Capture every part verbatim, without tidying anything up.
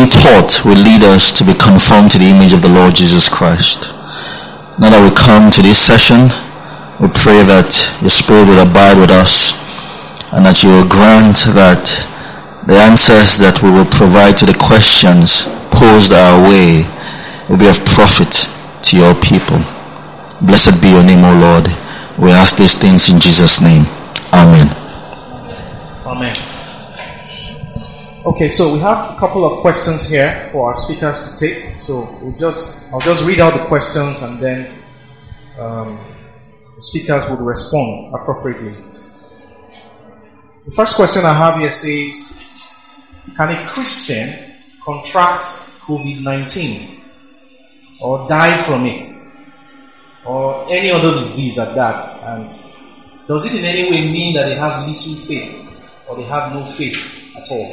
being taught will lead us to be conformed to the image of the Lord Jesus Christ. Now that we come to this session, we pray that your Spirit will abide with us and that you will grant that the answers that we will provide to the questions posed our way will be of profit to your people. Blessed be your name, O Lord. We ask these things in Jesus' name. Amen. Amen. Okay, so we have a couple of questions here for our speakers to take. So we'll just, I'll just read out the questions and then um, the speakers will respond appropriately. The first question I have here says, can a Christian contract covid nineteen or die from it or any other disease at that? And does it in any way mean that it has little faith or they have no faith at all?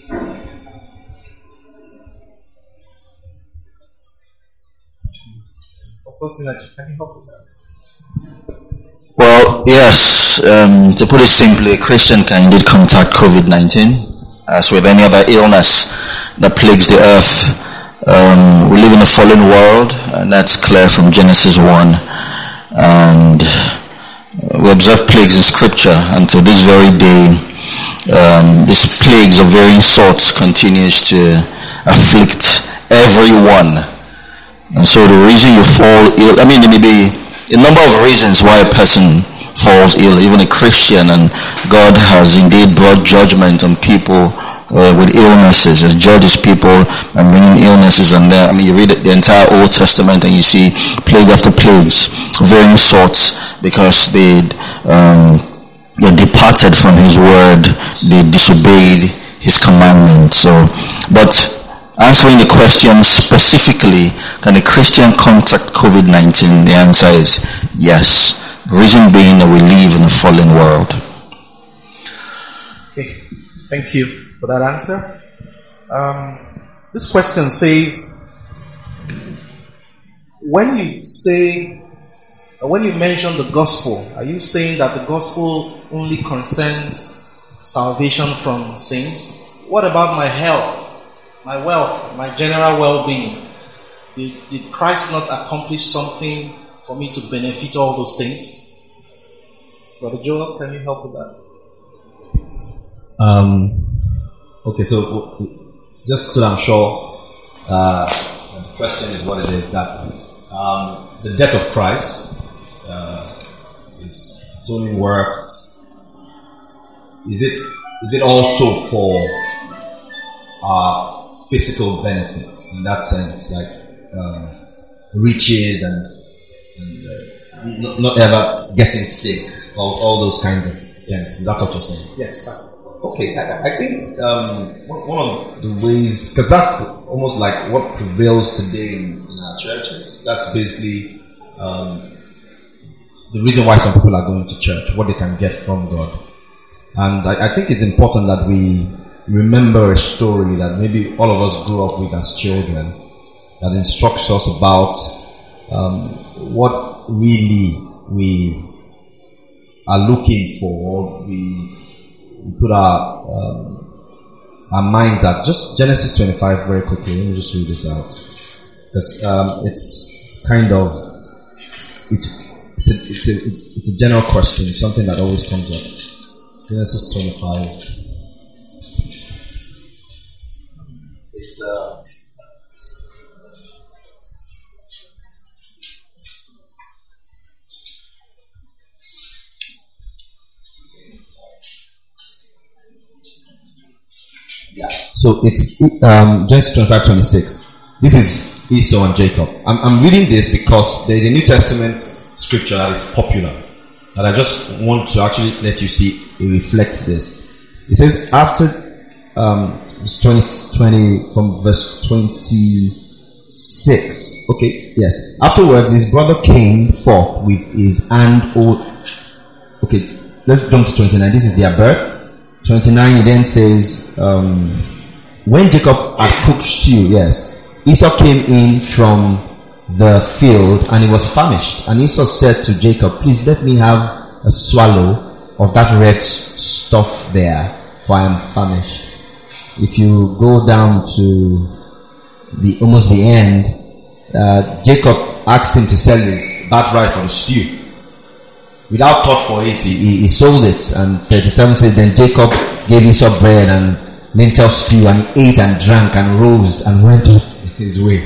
Can you help with that? Well, yes. Um, to put it simply, a Christian can indeed contract covid nineteen. As with any other illness that plagues the earth, um, we live in a fallen world, and that's clear from Genesis one. And we observe plagues in Scripture until this very day. Um, these plagues of varying sorts continues to afflict everyone. And so the reason you fall ill, I mean, there may be a number of reasons why a person falls ill, even a Christian, and God has indeed brought judgment on people uh, with illnesses, as judges people and bringing illnesses on them. I mean, you read the entire Old Testament and you see plague after plagues, varying sorts, because they um, they departed from His word, they disobeyed His commandments. So, but answering the question specifically, can a Christian contract covid nineteen? The answer is yes. The reason being that we live in a fallen world. Okay, thank you for that answer. Um, this question says, when you say, when you mention the gospel, are you saying that the gospel only concerns salvation from sins? What about my health, my wealth, my general well-being? Did, did Christ not accomplish something for me to benefit all those things? Brother Joel, can you help with that? Um, okay, so just so I'm sure, uh, the question is what it is, that um, the death of Christ, uh, His atoning work, is it is it also for our physical benefit in that sense, like uh, riches and, and uh, not, not ever getting sick? All, all those kinds of things. Is that what you're saying? Yes, that's it. Okay, I, I think um, one of the ways, because that's almost like what prevails today in, in our churches. That's basically um, the reason why some people are going to church, what they can get from God. And I, I think it's important that we remember a story that maybe all of us grew up with as children that instructs us about um, what really we are looking for, we, we put our um, our minds at. Just Genesis twenty-five very quickly. Let me just read this out, because um, it's kind of it's it's a, it's a it's it's a general question, something that always comes up. Genesis twenty-five. It's uh. Yeah. So it's um, Genesis twenty-five twenty-six. This is Esau and Jacob. I'm, I'm reading this because there is a New Testament scripture that is popular that I just want to actually let you see it reflects this. It says after um, twenty, twenty from verse twenty-six. Okay, yes. Afterwards, his brother came forth with his hand. Okay, let's jump to twenty-nine. This is their birth. twenty-nine, he then says, um, when Jacob had cooked stew, yes, Esau came in from the field and he was famished. And Esau said to Jacob, please let me have a swallow of that red stuff there, for I am famished. If you go down to the almost the end, uh, Jacob asked him to sell his birthright for the stew. Without thought for it, he, he sold it. And thirty-seven says, then Jacob gave Esau bread and lentil stew, and he ate and drank and rose and went on his way.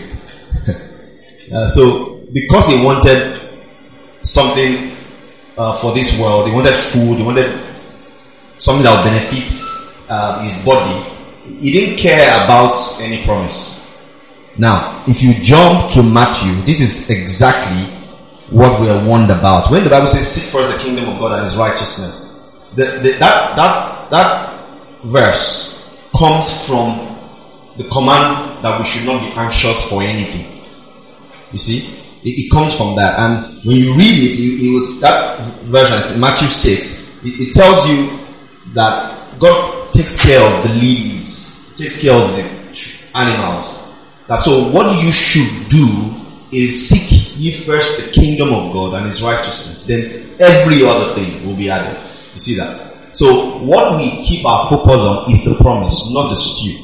uh, so, because he wanted something uh, for this world, he wanted food, he wanted something that would benefit uh, his body, he didn't care about any promise. Now, if you jump to Matthew, this is exactly what we are warned about. When the Bible says, seek first the kingdom of God and his righteousness, the, the, that, that, that verse comes from the command that we should not be anxious for anything. You see? It, it comes from that. And when you read it, it, it that version, Matthew six, it, it tells you that God takes care of the leaves, takes care of the animals. That so what you should do is seek ye first the kingdom of God and his righteousness. Then every other thing will be added. You see that? So what we keep our focus on is the promise, not the stew.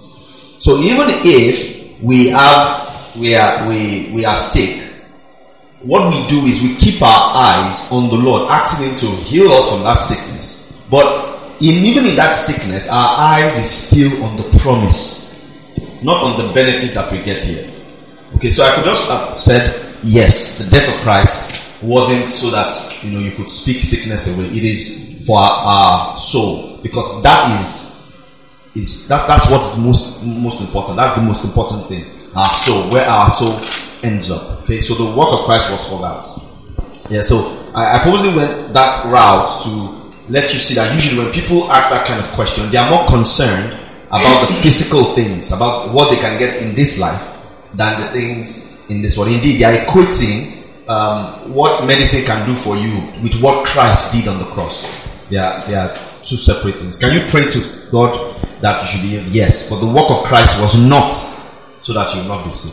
So even if we have, we are, we, we are sick, what we do is we keep our eyes on the Lord, asking him to heal us from that sickness. But in, even in that sickness, our eyes is still on the promise, not on the benefit that we get here. Okay, so I could just have said, yes, the death of Christ wasn't so that, you know, you could speak sickness away. It is for our, our soul, because that is, is that, that's what's most, most important. That's the most important thing. Our soul, where our soul ends up. Okay, so the work of Christ was for that. Yeah, so I, I purposely went that route to let you see that usually when people ask that kind of question, they are more concerned about the physical things, about what they can get in this life, than the things in this world. Indeed, they are equating um, what medicine can do for you with what Christ did on the cross. They are, they are two separate things. Can you pray to God that you should be healed? Yes, but the work of Christ was not so that you will not be sick.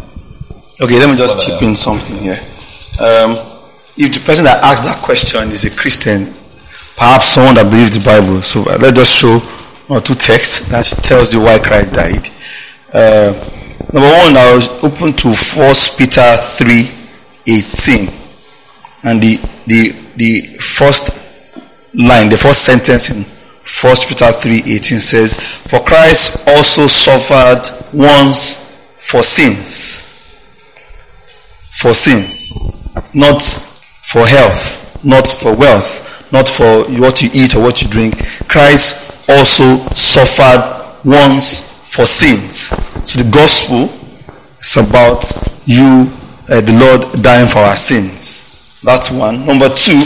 Okay, let me just chip in something here. Um, if the person that asked that question is a Christian, perhaps someone that believes the Bible, so let's just show one or two texts that tells you why Christ died. Uh, number one, I was open to First Peter three eighteen, and the the the first line, the first sentence in First Peter three eighteen says, "For Christ also suffered once for sins." For sins. Not for health, not for wealth, not for what you eat or what you drink. Christ also suffered once for sins. So the gospel is about you, uh, the Lord dying for our sins. That's one. Number two,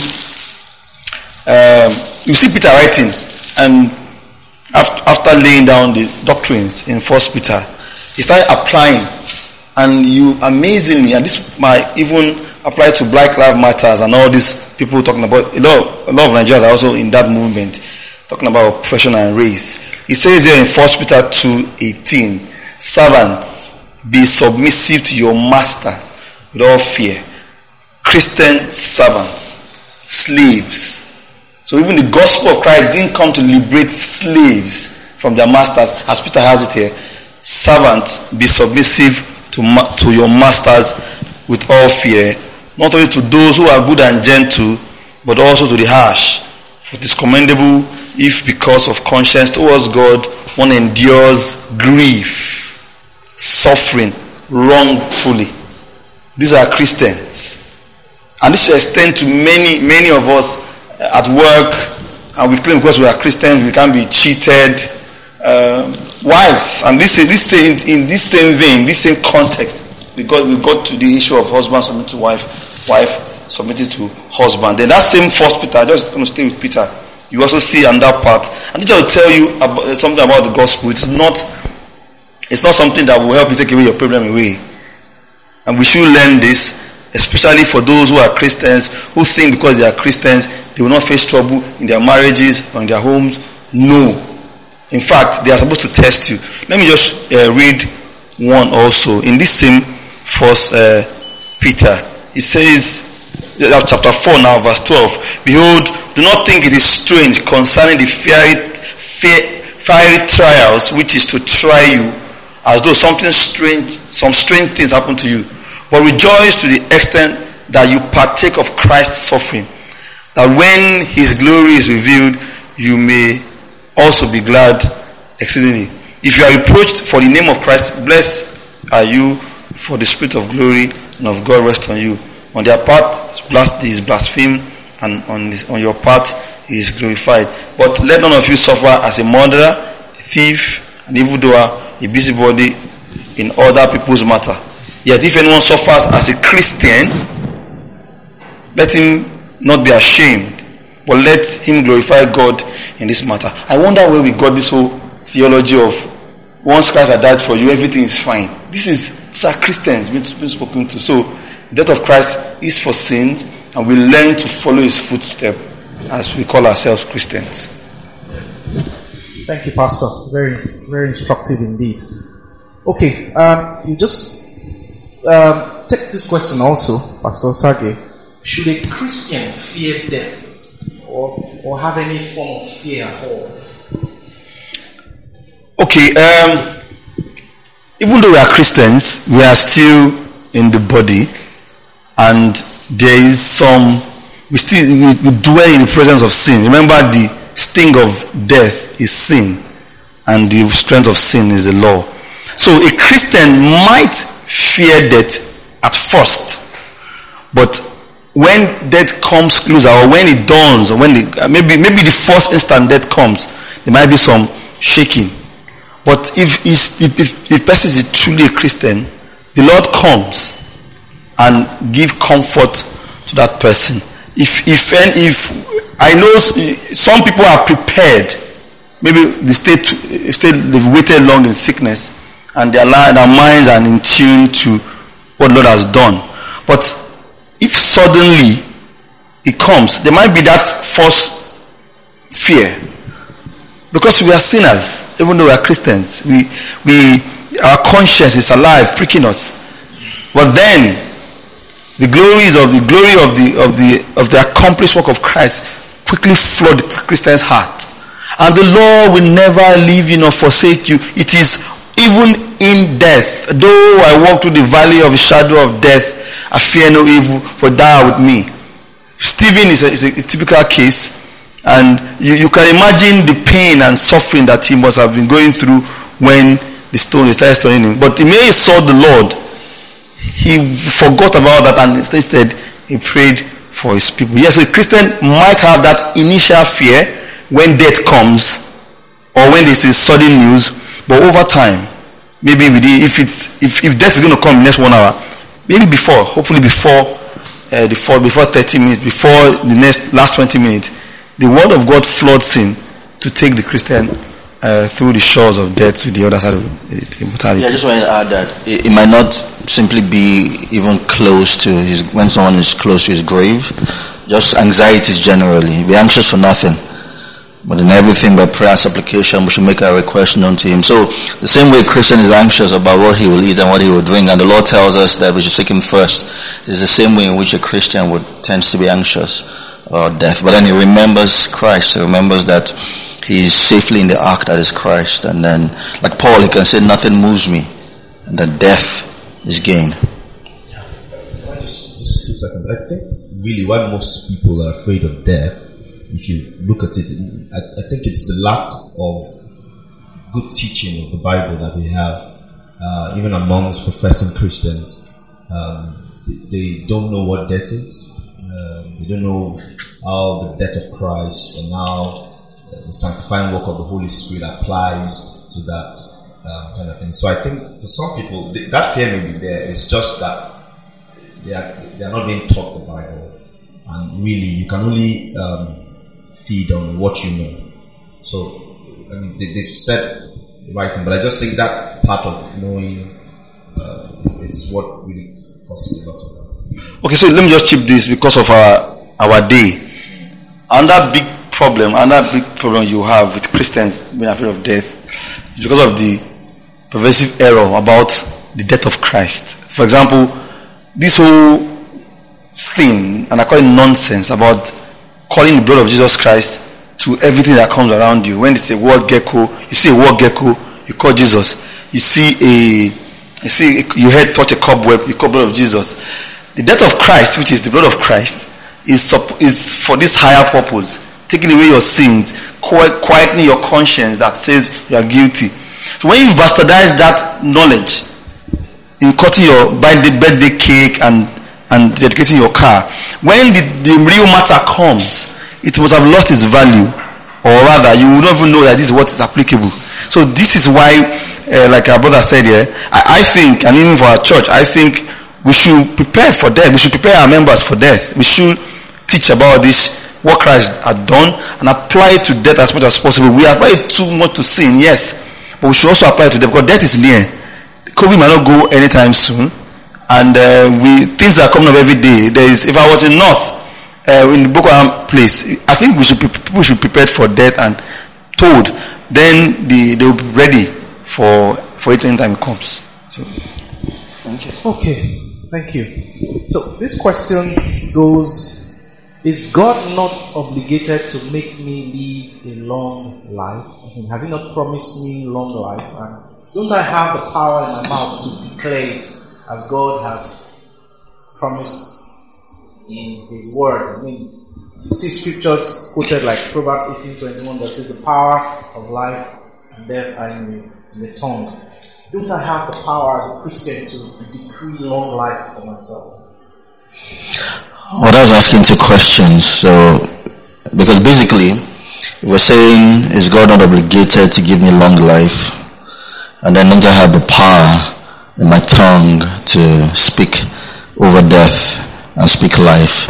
um, you see Peter writing, and after, after laying down the doctrines in First Peter, he started applying. And you amazingly, and this might even apply to Black Lives Matters and all these people talking about, a lot, of, a lot of Nigerians are also in that movement, talking about oppression and race. He says here in First Peter two eighteen, "Servants, be submissive to your masters with all fear." Christian servants, slaves. So even the gospel of Christ didn't come to liberate slaves from their masters, as Peter has it here. Servants, be submissive to, ma- to your masters with all fear, not only to those who are good and gentle, but also to the harsh. For it is commendable if because of conscience towards God one endures grief, suffering wrongfully. These are Christians. And this should extend to many, many of us at work, and we claim because we are Christians we can't be cheated. Uh, wives, and this this in, in this same vein, this same context, because we got to the issue of husband submitting to wife, wife submitting to husband. Then that same First Peter, I'm just going to stay with Peter. You also see on that part, and this will tell you about, something about the gospel. It's not, it's not something that will help you take away your problem away, and we should learn this, especially for those who are Christians who think because they are Christians they will not face trouble in their marriages or in their homes. No. In fact, they are supposed to test you. Let me just uh, read one also. In this same First uh, Peter, it says, uh, chapter four now, verse twelve. "Behold, do not think it is strange concerning the fiery, fiery trials which is to try you, as though something strange, some strange things happen to you. But rejoice to the extent that you partake of Christ's suffering, that when his glory is revealed, you may also be glad exceedingly. If you are reproached for the name of Christ, blessed are you, for the spirit of glory and of God rests on you. On their part, he is blasphemed, and on, this, on your part, he is glorified. But let none of you suffer as a murderer, a thief, an evildoer, a busybody in other people's matter. Yet if anyone suffers as a Christian, let him not be ashamed, but let him glorify God in this matter. I wonder where we got this whole theology of once Christ had died for you, everything is fine. This is these are Christians being spoken to. So the death of Christ is for sins, and we learn to follow his footsteps as we call ourselves Christians. Thank you, Pastor. Very, very instructive indeed. Okay, um, you just um, take this question also, Pastor Sage. Should a Christian fear death, or or have any form of fear at all? Okay, um, even though we are Christians, we are still in the body, and there is some, we still we, we dwell in the presence of sin. Remember, the sting of death is sin, and the strength of sin is the law. So a Christian might fear death at first, but when death comes closer, or when it dawns, or when the, maybe maybe the first instant death comes, there might be some shaking. But if if if the person is truly a Christian, the Lord comes and give comfort to that person. If if if I know some people are prepared, maybe they stay to, stay they've waited long in sickness, and their their minds are in tune to what the Lord has done. But if suddenly it comes, there might be that first fear. Because we are sinners, even though we are Christians. We, we, our conscience is alive, pricking us. But then, the glories of the glory of the of the of the accomplished work of Christ quickly flood the Christian's heart. And the Lord will never leave you nor forsake you. It is even in death. Though I walk through the valley of the shadow of death, I fear no evil, for thou art with me. Stephen is a, is a typical case. And you, you can imagine the pain and suffering that he must have been going through when the stone started stoning him. But the minute he saw the Lord, he forgot about that, and instead he prayed for his people. Yes, so a Christian might have that initial fear when death comes, or when there's a sudden news. But over time, maybe within, if it's if, if death is going to come in the next one hour, maybe before, hopefully before uh, the four, before thirty minutes, before the next last twenty minutes. The word of God floods in to take the Christian uh, through the shores of death to the other side of immortality. Yeah, I just wanted to add that it, it might not simply be even close to his, when someone is close to his grave, just anxieties generally. Be anxious for nothing, but in everything by prayer and supplication we should make our request known to him. So the same way a Christian is anxious about what he will eat and what he will drink, and the Lord tells us that we should seek him first, is the same way in which a Christian would tends to be anxious or death. But then he remembers Christ. He remembers that he is safely in the ark that is Christ. And then, like Paul, he can say, nothing moves me. And that death is gain. Yeah. Just, just two seconds. I think really why most people are afraid of death, if you look at it, I, I think it's the lack of good teaching of the Bible that we have, uh, even amongst professing Christians. Um, they, they don't know what death is. Uh, they don't know how the death of Christ and how uh, the sanctifying work of the Holy Spirit applies to that um, kind of thing. So I think for some people, th- that fear may be there. It's just that they are, they are not being taught the Bible. And really, you can only um, feed on what you know. So, I mean, they, they've said the right thing, but I just think that part of knowing, uh, it's what really causes a lot of that. Okay, so let me just chip this because of our our day. Another big problem, another big problem you have with Christians being afraid of death is because of the pervasive error about the death of Christ. For example, this whole thing, and I call it nonsense, about calling the blood of Jesus Christ to everything that comes around you. When it's a word gecko, you see a word gecko, you call Jesus. you see a, you see a, your head touch a cobweb, the cobweb of Jesus. The death of Christ, which is the blood of Christ, is is for this higher purpose, taking away your sins, quietening your conscience that says you are guilty. So when you bastardize that knowledge in cutting your birthday cake and and dedicating your car, when the, the real matter comes, it must have lost its value, or rather, you will not even know that this is what is applicable. So this is why, uh, like our brother said here, I, I think, and even for our church, I think we should prepare for death. We should prepare our members for death. We should teach about this, what Christ had done, and apply it to death as much as possible. We apply it too much to sin, yes, but we should also apply it to death, because death is near. COVID might not go anytime soon. And uh, we things are coming up every day. There is, if I was in North, uh, in the Boko Haram place, I think we should be, people should be prepared for death and told. Then the, they will be ready for for it when time comes. So, thank you. Okay, thank you. So this question goes: is God not obligated to make me live a long life? I mean, has He not promised me long life? And don't I have the power in my mouth to declare it, as God has promised in His Word? I mean, you see scriptures quoted like Proverbs eighteen twenty-one that says, "The power of life and death are in the, in the tongue." Don't I have the power as a Christian to decree long life for myself? Well, that's asking two questions. So, because basically, if we're saying, is God not obligated to give me long life? And then don't I have the power in my tongue to speak over death and speak life?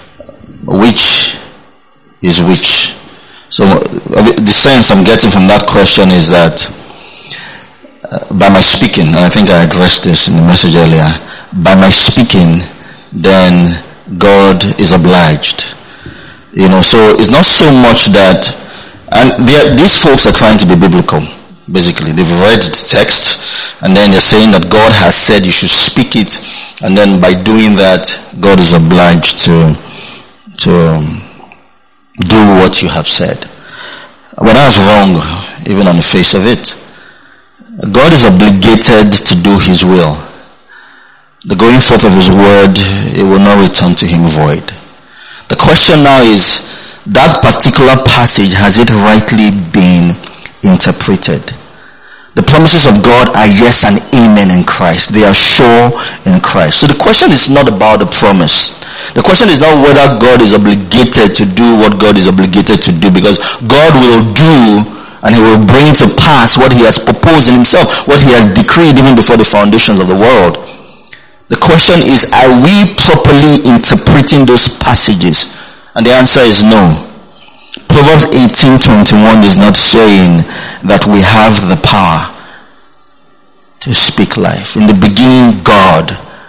Which is which? So the sense I'm getting from that question is that uh, by my speaking, and I think I addressed this in the message earlier, by my speaking, then God is obliged. You know, so it's not so much that, and these folks are trying to be biblical. Basically, they've read the text, and then they're saying that God has said you should speak it, and then by doing that, God is obliged to to um, do what you have said. But that's wrong, even on the face of it. God is obligated to do His will. The going forth of His word, it will not return to Him void. The question now is, that particular passage, has it rightly been interpreted? The promises of God are yes and amen in Christ. They are sure in Christ. So the question is not about the promise. The question is not whether God is obligated to do what God is obligated to do, because God will do and He will bring to pass what He has proposed in Himself, what He has decreed even before the foundations of the world. The question is, are we properly interpreting those passages? And the answer is no. Proverbs eighteen twenty-one is not saying that we have the power to speak life. In the beginning, God.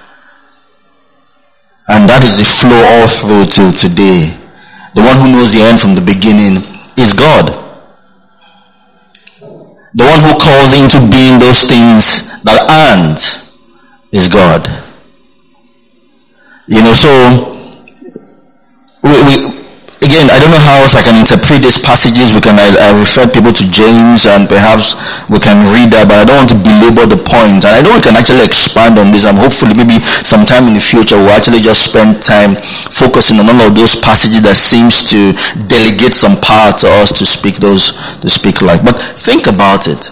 And that is the flow all through to today. The one who knows the end from the beginning is God. The one who calls into being those things that aren't is God. You know, so we, we again, I don't know how else I can interpret these passages. We can, I, I refer people to James, and perhaps we can read that, but I don't want to belabor the point. And I know we can actually expand on this, and hopefully maybe sometime in the future we'll actually just spend time focusing on all of those passages that seems to delegate some power to us to speak those, to speak life. But think about it.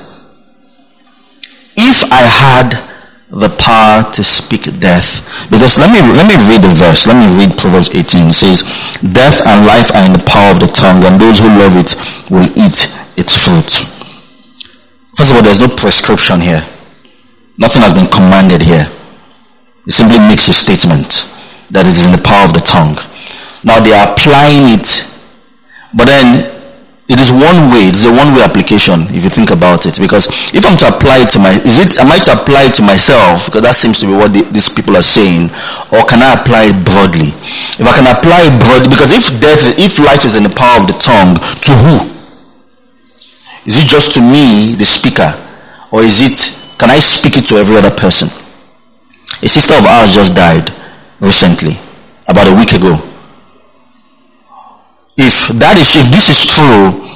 If I had the power to speak death, because let me let me read the verse. Let me read Proverbs eighteen. It says, "Death and life are in the power of the tongue, and those who love it will eat its fruit." First of all, there's no prescription here. Nothing has been commanded here. It simply makes a statement that it is in the power of the tongue. Now they are applying it, but then it is one way, it's a one-way application if you think about it. Because if I'm to apply it to my, is it, am I to apply it to myself? Because that seems to be what the, these people are saying. Or can I apply it broadly? If I can apply it broadly, because if death, if life is in the power of the tongue, to who? Is it just to me, the speaker? Or is it, can I speak it to every other person? A sister of ours just died recently, about a week ago. If that is, if this is true,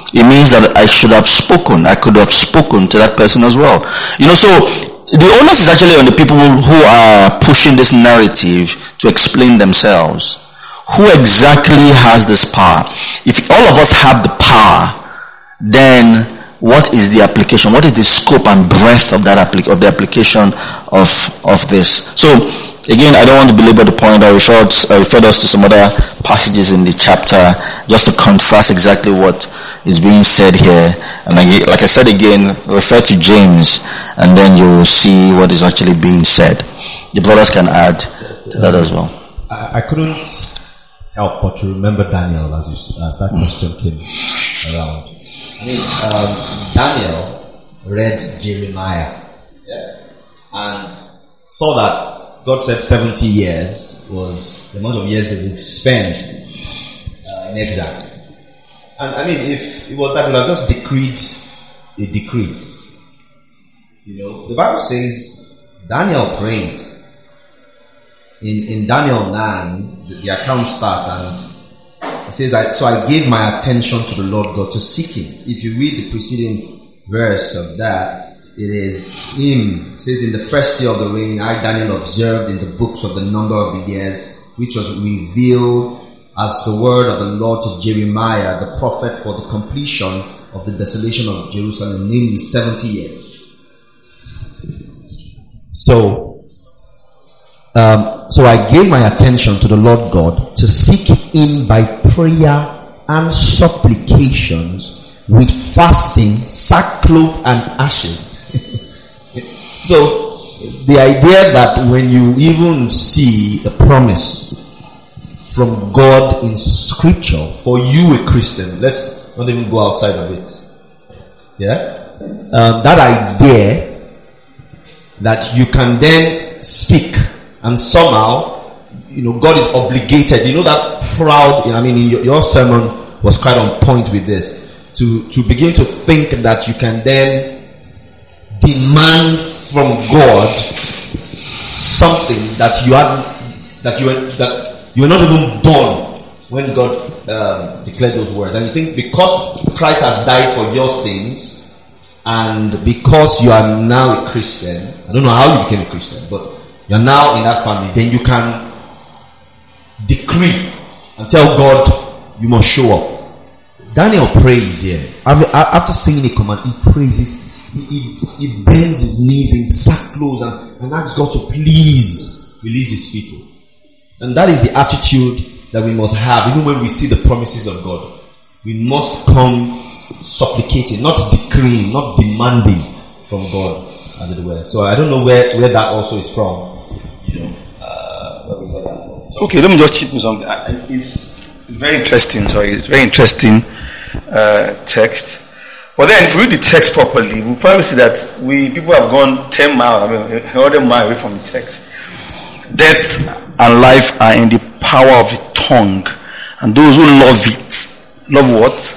it means that I should have spoken. I could have spoken to that person as well. You know, so the onus is actually on the people who are pushing this narrative to explain themselves. Who exactly has this power? If all of us have the power, then what is the application? What is the scope and breadth of that applic- of the application of of this? So again, I don't want to belabor the point. I referred, I referred us to some other passages in the chapter just to contrast exactly what is being said here. And again, like I said again, refer to James, and then you will see what is actually being said. The brothers can add to that as well. I, I couldn't help but to remember Daniel as, you, as that question came around. I mean, um, Daniel read Jeremiah, yeah, and saw that God said seventy years was the amount of years they would spend uh, in exile. And I mean, if it was that, would have just decreed a decree. You know, the Bible says Daniel prayed. In in Daniel nine, the, the account starts and it says, I, so I gave my attention to the Lord God to seek Him. If you read the preceding verse of that, it is Him. It says, in the first year of the reign, I, Daniel, observed in the books of the number of the years, which was revealed as the word of the Lord to Jeremiah, the prophet, for the completion of the desolation of Jerusalem, namely seventy years. So, um, so I gave my attention to the Lord God to seek Him by prayer and supplications with fasting, sackcloth and ashes. So, the idea that when you even see a promise from God in scripture for you, a Christian, let's not even go outside of it. Yeah? Um, that idea that you can then speak and somehow, you know, God is obligated. You know that proud, I mean, in your, your sermon was quite on point with this. To, to begin to think that you can then demand from God something that you are, that you are, that you are not even born when God um, declared those words. And you think because Christ has died for your sins, and because you are now a Christian, I don't know how you became a Christian, but you're now in that family, then you can decree and tell God you must show up. Daniel prays here. After saying a command, he praises, he, he, he bends his knees in sackcloth and, and asks God to please release his people. And that is the attitude that we must have, even when we see the promises of God. We must come supplicating, not decreeing, not demanding from God, as it were. So I don't know where, where that also is from. You know, uh, where we got that from. Okay, let me just chip in something. It's very interesting. Sorry, it's very interesting uh, text. But then, if we read the text properly, we'll probably see that we people have gone ten miles, I mean, one hundred miles away from the text. Death and life are in the power of the tongue, and those who love it, love what?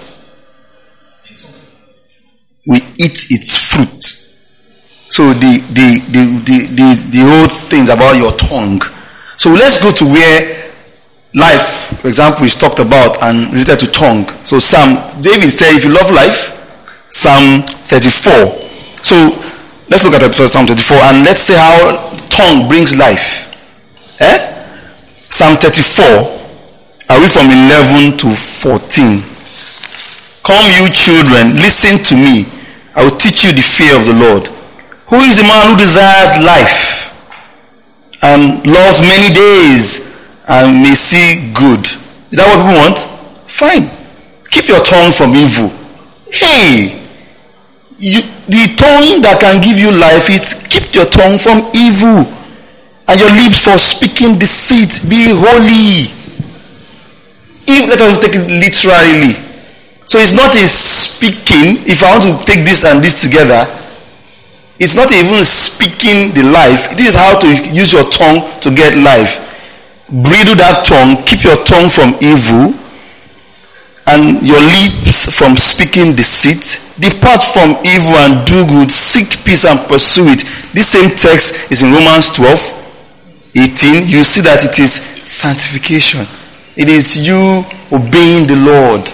We eat its fruit. So the the the the the, the whole things about your tongue. So let's go to where life, for example, is talked about and related to tongue. So Psalm, David said, if you love life, Psalm thirty-four. So let's look at that first, Psalm thirty-four, and let's see how tongue brings life. Eh? Psalm thirty-four. Are we from eleven to fourteen? Come you children, listen to me. I will teach you the fear of the Lord. Who is the man who desires life and loves many days and may see good? Is that what we want? Fine. Keep your tongue from evil. Hey, you, the tongue that can give you life, it's keep your tongue from evil and your lips for speaking deceit. Be holy. If, let us take it literally. So it's not a speaking. If I want to take this and this together, it's not even speaking the life. This is how to use your tongue to get life. Bridle that tongue. Keep your tongue from evil and your lips from speaking deceit. Depart from evil and do good. Seek peace and pursue it. This same text is in Romans twelve, eighteen. You see that it is sanctification. It is you obeying the Lord.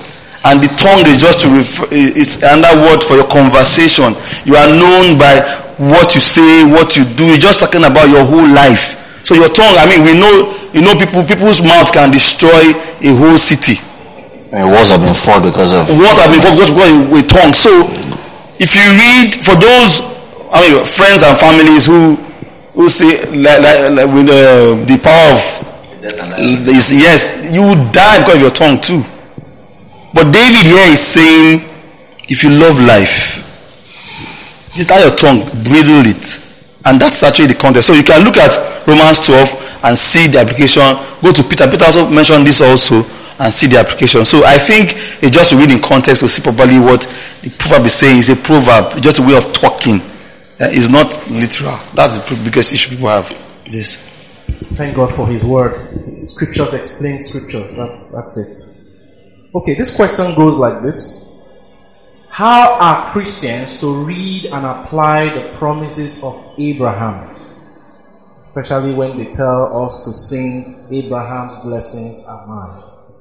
And the tongue is just to refer, it's another word for your conversation. You are known by what you say, what you do. You're just talking about your whole life. So your tongue, I mean, we know, you know, people, people's mouth can destroy a whole city. And wars have been fought because of what have been fought because of a tongue. So if you read, for those, I mean, friends and families who who say like, like, like with uh, the power of this, yes, you will die because of your tongue too. But David here is saying, if you love life, just let your tongue, bridle it. And that's actually the context. So you can look at Romans twelve and see the application. Go to Peter. Peter also mentioned this also and see the application. So I think it's just to read in context to see properly what the proverb is saying. It's a proverb. It's just a way of talking. Uh, it's not literal. That's the biggest issue people have. This. Thank God for His word. Scriptures explain scriptures. That's that's it. Okay, this question goes like this. How are Christians to read and apply the promises of Abraham? Especially when they tell us to sing Abraham's blessings are mine.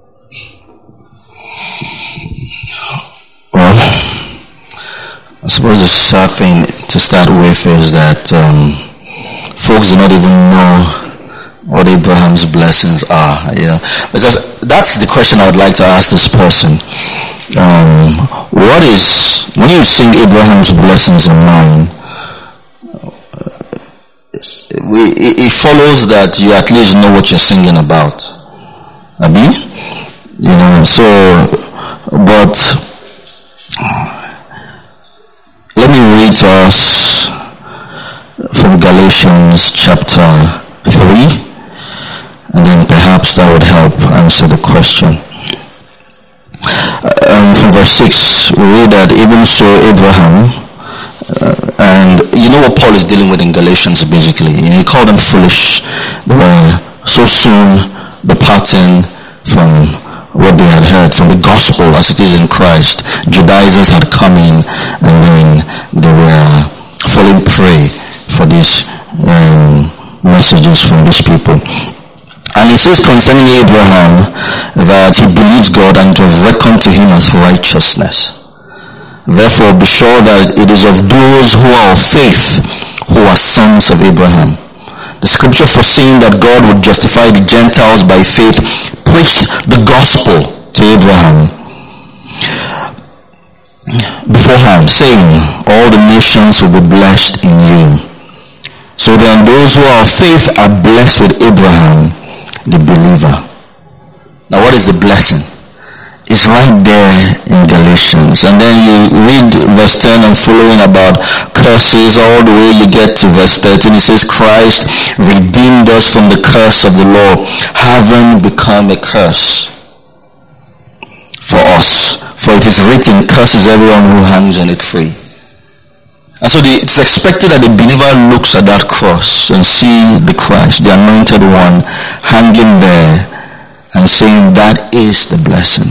Well, I suppose the sad thing to start with is that um, folks do not even know what Abraham's blessings are, you know, because that's the question I would like to ask this person. Um, what is, when you sing Abraham's blessings are mine, we, it, it follows that you at least know what you're singing about. Abi? You know, so, but, let me read to us from Galatians chapter three. And then perhaps that would help answer the question. Um, from verse six, we read that even so Abraham, uh, and you know what Paul is dealing with in Galatians basically. He called them foolish. They were so soon departing from what they had heard, from the gospel as it is in Christ. Judaizers had come in and then they were falling prey for these um, messages from these people. And it says concerning Abraham that he believed God and it was reckoned to him as righteousness. Therefore be sure that it is of those who are of faith who are sons of Abraham. The scripture foreseeing that God would justify the Gentiles by faith preached the gospel to Abraham beforehand, saying, all the nations will be blessed in you. So then those who are of faith are blessed with Abraham, the believer. Now what is the blessing? It's right there in Galatians. And then you read verse ten and following about curses all the way you get to verse thirteen. It says Christ redeemed us from the curse of the law, having become a curse for us. For it is written, curses everyone who hangs on it free. And so the, it's expected that the believer looks at that cross and see the Christ, the anointed one, hanging there and saying that is the blessing.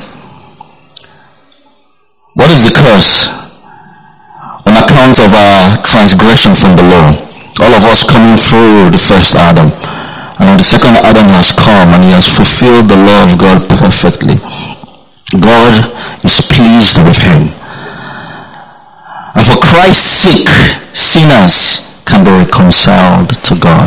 What is the curse? On account of our transgression from the law. All of us coming through the first Adam. And the second Adam has come and he has fulfilled the law of God perfectly. God is pleased with him. And for Christ's sake, sinners can be reconciled to God.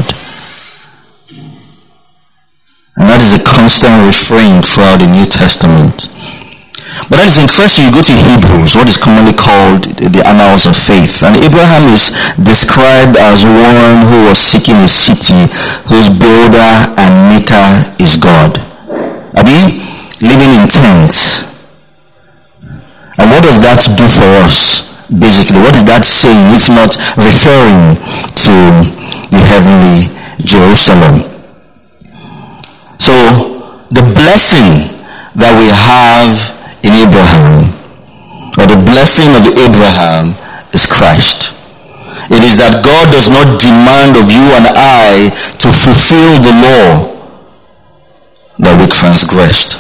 And that is a constant refrain throughout the New Testament. But that is interesting. You go to Hebrews, what is commonly called the annals of faith. And Abraham is described as one who was seeking a city whose builder and maker is God. Abi, living in tents. And what does that do for us? Basically, what is that saying if not referring to the heavenly Jerusalem? So, the blessing that we have in Abraham, or the blessing of Abraham, is Christ. It is that God does not demand of you and I to fulfill the law that we transgressed.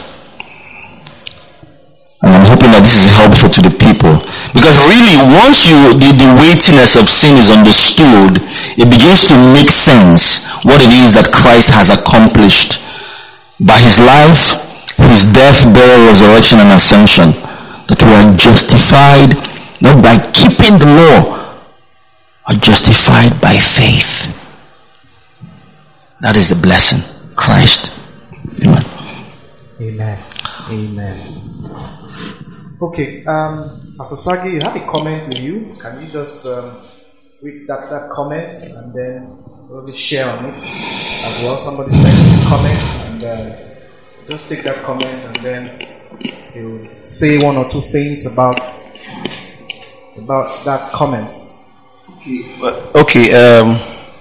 And I'm hoping that this is helpful to the people. Because really, once you the, the weightiness of sin is understood, it begins to make sense what it is that Christ has accomplished by his life, his death, burial, resurrection, and ascension. that we are justified not by keeping the law, are justified by faith. That is the blessing. Christ. Amen. Amen. Amen. Okay, um, Pastor Sagi, you have a comment with you. Can you just um, read that, that comment and then probably share on it as well? Somebody sent a comment and uh, just take that comment and then you say one or two things about about that comment. Okay, but, okay um,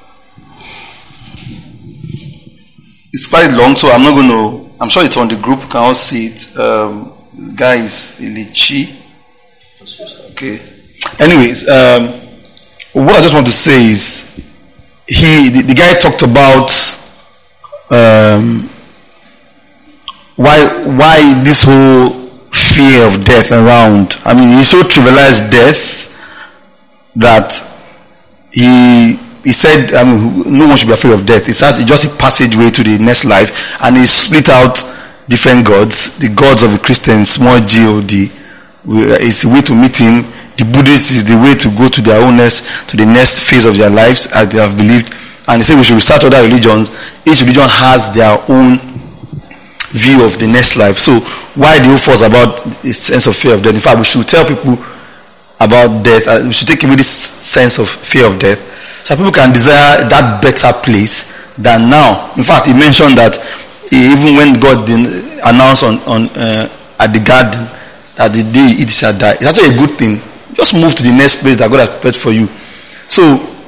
it's quite long, so I'm not going to. I'm sure it's on the group. You can all see it. Um, guys, Ilichi. Okay. Anyways, um, what I just want to say is, he the, the guy talked about um, why why this whole fear of death around. I mean, he so trivialized death that he he said, I mean, no one should be afraid of death. It's just a passageway to the next life, and he split out different gods. The gods of the Christians, small G O D, is the way to meet him. The Buddhists is the way to go to their own next, to the next phase of their lives as they have believed. And he said we should restart other religions. Each religion has their own view of the next life. So why the whole fuss about a sense of fear of death? In fact, we should tell people about death. We should take away this sense of fear of death, so people can desire that better place than now. In fact, he mentioned that even when God announced on, on uh, at the garden that the day it shall die, it's actually a good thing. Just move to the next place that God has prepared for you. So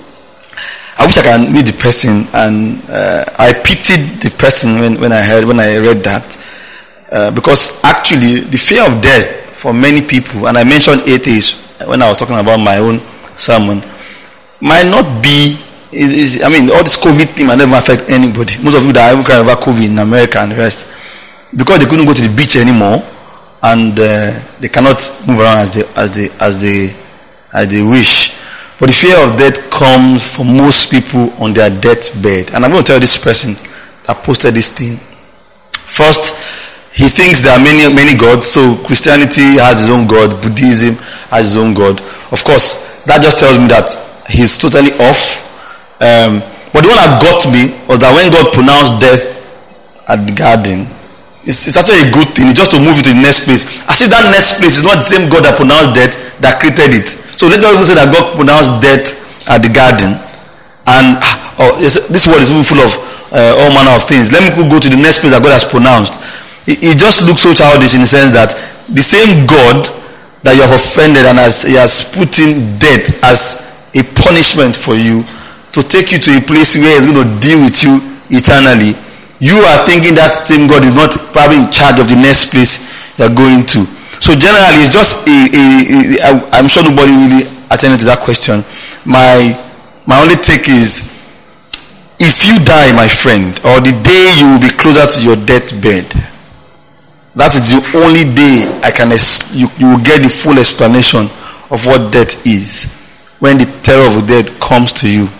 I wish I can meet the person, and uh, I pitied the person when, when I heard when I read that, uh, because actually the fear of death for many people, and I mentioned atheists when I was talking about my own sermon, might not be. Is, is, I mean, all this COVID thing might never affect anybody. Most of you that are even crying about COVID in America and the rest, because they couldn't go to the beach anymore, and uh, they cannot move around as they as they as they as they wish. But the fear of death comes for most people on their deathbed. And I'm going to tell this person that posted this thing. First, he thinks there are many many gods. So Christianity has its own God, Buddhism has its own God. Of course, that just tells me that he's totally off. Um, but the one that got me was that when God pronounced death at the garden, it's, it's actually a good thing. It's just to move you to the next place. As if that next place is not the same God that pronounced death that created it. So let us say that God pronounced death at the garden, and oh, this world is even full of uh, all manner of things. Let me go to the next place that God has pronounced. It, it just looks so childish in the sense that the same God that you have offended and has, he has put in death as a punishment for you, to take you to a place where he's going to deal with you eternally. You are thinking that same God is not probably in charge of the next place you're going to. So generally, it's just a, a, a, I'm sure nobody really attended to that question. My my only take is, if you die, my friend, or the day you will be closer to your deathbed, that is the only day I can you, you will get the full explanation of what death is, when the terror of death comes to you.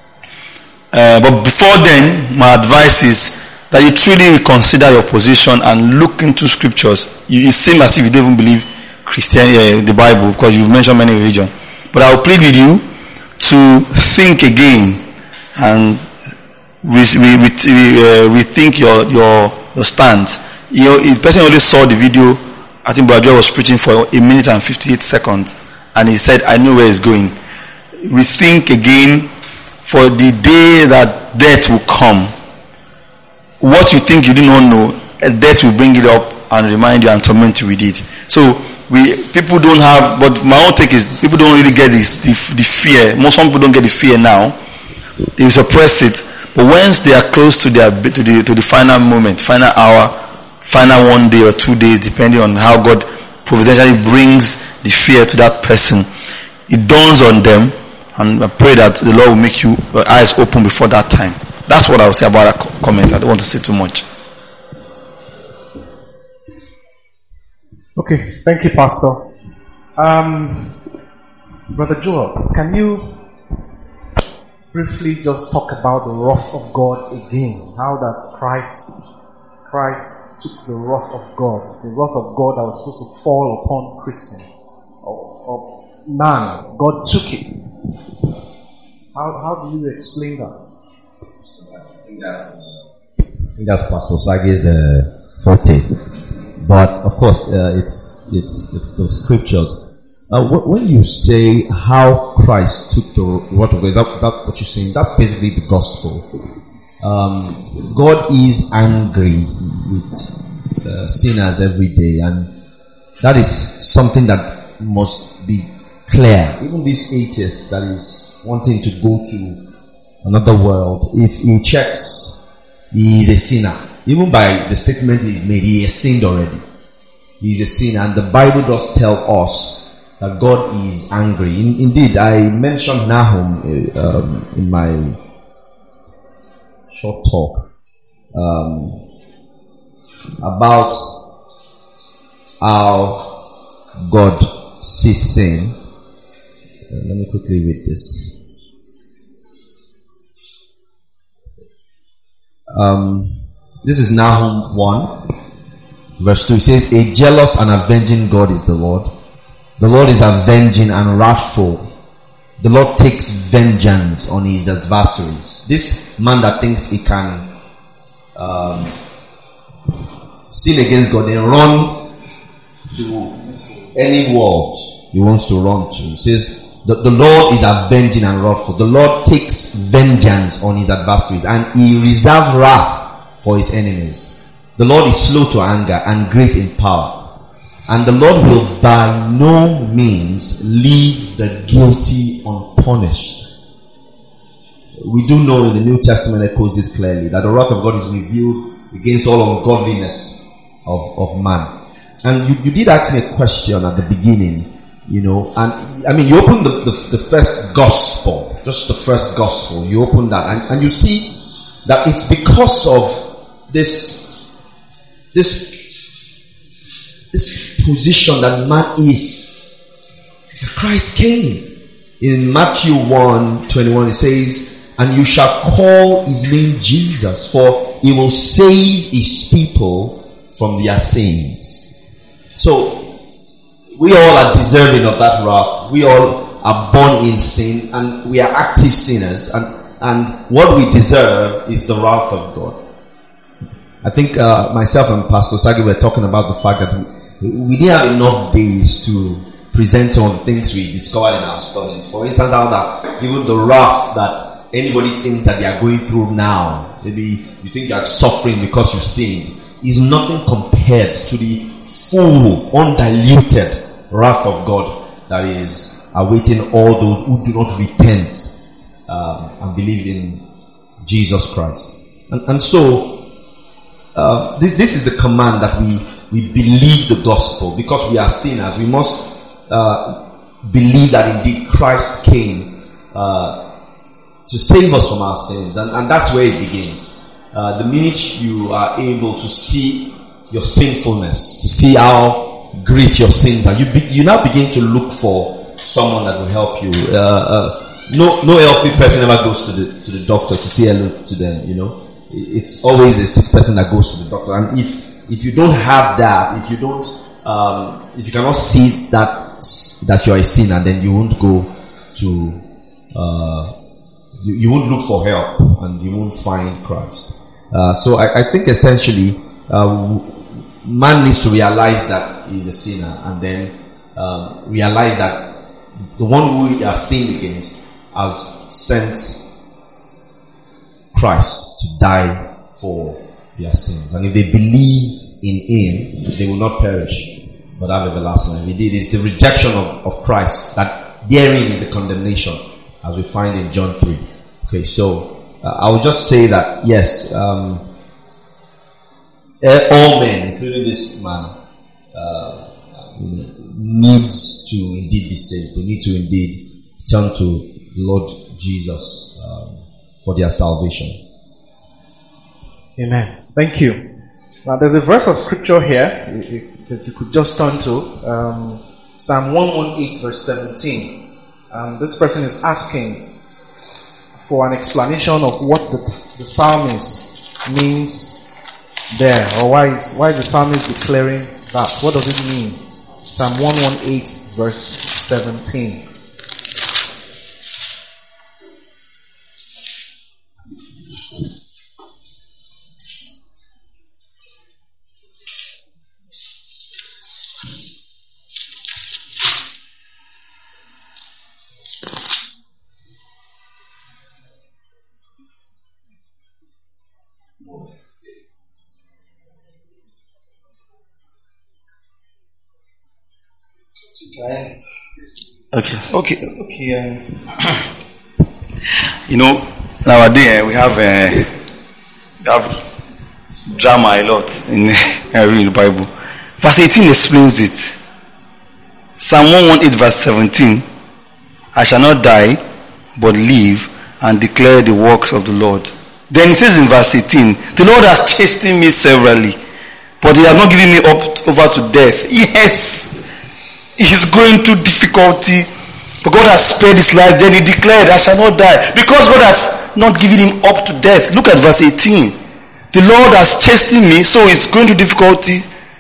Uh, but before then, my advice is that you truly reconsider your position and look into scriptures. You, it seems as if you don't even believe Christianity, uh, the Bible, because you've mentioned many religions. But I will plead with you to think again and re, re, re, uh, rethink your your your stance. You know, the person only saw the video. I think Brother was preaching for a minute and fifty-eight seconds, and he said, "I know where it's going." Rethink again. For the day that death will come, what you think you did not know, death will bring it up and remind you and torment you with it. So we people don't have, but my own take is people don't really get this the, the fear. Most some people don't get the fear now. They suppress it, but once they are close to their to the to the final moment, final hour, final one day or two days, depending on how God providentially brings the fear to that person, it dawns on them. And I pray that the Lord will make you your eyes open before that time. That's what I will say about that comment. I don't want to say too much. Okay, thank you, Pastor. Um, Brother Joel, can you briefly just talk about the wrath of God again? How that Christ, Christ took the wrath of God, the wrath of God that was supposed to fall upon Christians, or, or man, God took it. How how do you explain that? I think that's, uh, I think that's Pastor Sage's uh, forte. But of course, uh, it's it's it's the scriptures. Uh, wh- when you say how Christ took the wrath of God, is that, that what you're saying? That's basically the gospel. Um, God is angry with uh, sinners every day, and that is something that must be clear. Even this atheist that is wanting to go to another world, if he checks, he is a sinner. Even by the statement he's made, he has sinned already. He is a sinner, and the Bible does tell us that God is angry. In, indeed, I mentioned Nahum uh, um, in my short talk um, about how God sees sin. Uh, let me quickly read this. Um, this is Nahum one, verse two. It says, "A jealous and avenging God is the Lord. The Lord is avenging and wrathful. The Lord takes vengeance on his adversaries." This man that thinks he can um, sin against God and run to any world he wants to run to. It says, the, the Lord is avenging and wrathful. The Lord takes vengeance on his adversaries, and he reserves wrath for his enemies. The Lord is slow to anger and great in power. And the Lord will by no means leave the guilty unpunished. We do know in the New Testament, it quotes this clearly, that the wrath of God is revealed against all ungodliness of, of man. And you, you did ask me a question at the beginning, you know, and I mean, you open the, the, the first gospel, just the first gospel, you open that, and, and you see that it's because of this, this, this position that man is, that Christ came. In Matthew one twenty-one, it says, "And you shall call his name Jesus, for he will save his people from their sins." So, we all are deserving of that wrath. We all are born in sin, and we are active sinners, and, and what we deserve is the wrath of God. I think uh, myself and Pastor Sagi were talking about the fact that we, we didn't have enough days to present some of the things we discovered in our studies. For instance, how that even the wrath that anybody thinks that they are going through now, maybe you think you are suffering because you sinned, is nothing compared to the full, undiluted wrath of God that is awaiting all those who do not repent um, and believe in Jesus Christ. And, and so, uh, this, this is the command that we, we believe the gospel. Because we are sinners, we must uh, believe that indeed Christ came uh, to save us from our sins. And, and that's where it begins. Uh, the minute you are able to see your sinfulness, to see how great your sins are, you be, you now begin to look for someone that will help you. Uh, uh, no, no healthy person ever goes to the to the doctor to say hello to them. You know, it's always a sick person that goes to the doctor. And if if you don't have that, if you don't, um, if you cannot see that that you are a sinner, then you won't go to, uh, you, you won't look for help, and you won't find Christ. Uh, so I, I think essentially, uh, man needs to realize that he is a sinner, and then um, realize that the one who he has sinned against has sent Christ to die for their sins. And if they believe in him, they will not perish, but have everlasting life. Indeed, it's the rejection of, of Christ that therein is the condemnation, as we find in John three. Okay, so uh, I will just say that, yes, um, all men, including this man, uh, needs to indeed be saved. They need to indeed turn to Lord Jesus um, for their salvation. Amen. Thank you. Now, there's a verse of scripture here that you could just turn to, um, Psalm one eighteen, verse seventeen. And this person is asking for an explanation of what the, the psalmist means there? Or why is, why is the psalmist declaring that? What does it mean? Psalm one eighteen verse seventeen. Okay. Okay. Okay. Um, you know, nowadays uh, we have uh, we have drama a lot in uh, reading the Bible. Verse eighteen explains it. Psalm one eighteen verse seventeen. I shall not die, but live and declare the works of the Lord. Then it says in verse eighteen, the Lord has chastened me severally, but he has not given me up over to death. Yes. He's going through difficulty, but God has spared his life. Then he declared, I shall not die, because God has not given him up to death. Look at verse eighteen. The Lord has chastened me, so he's going through difficulty,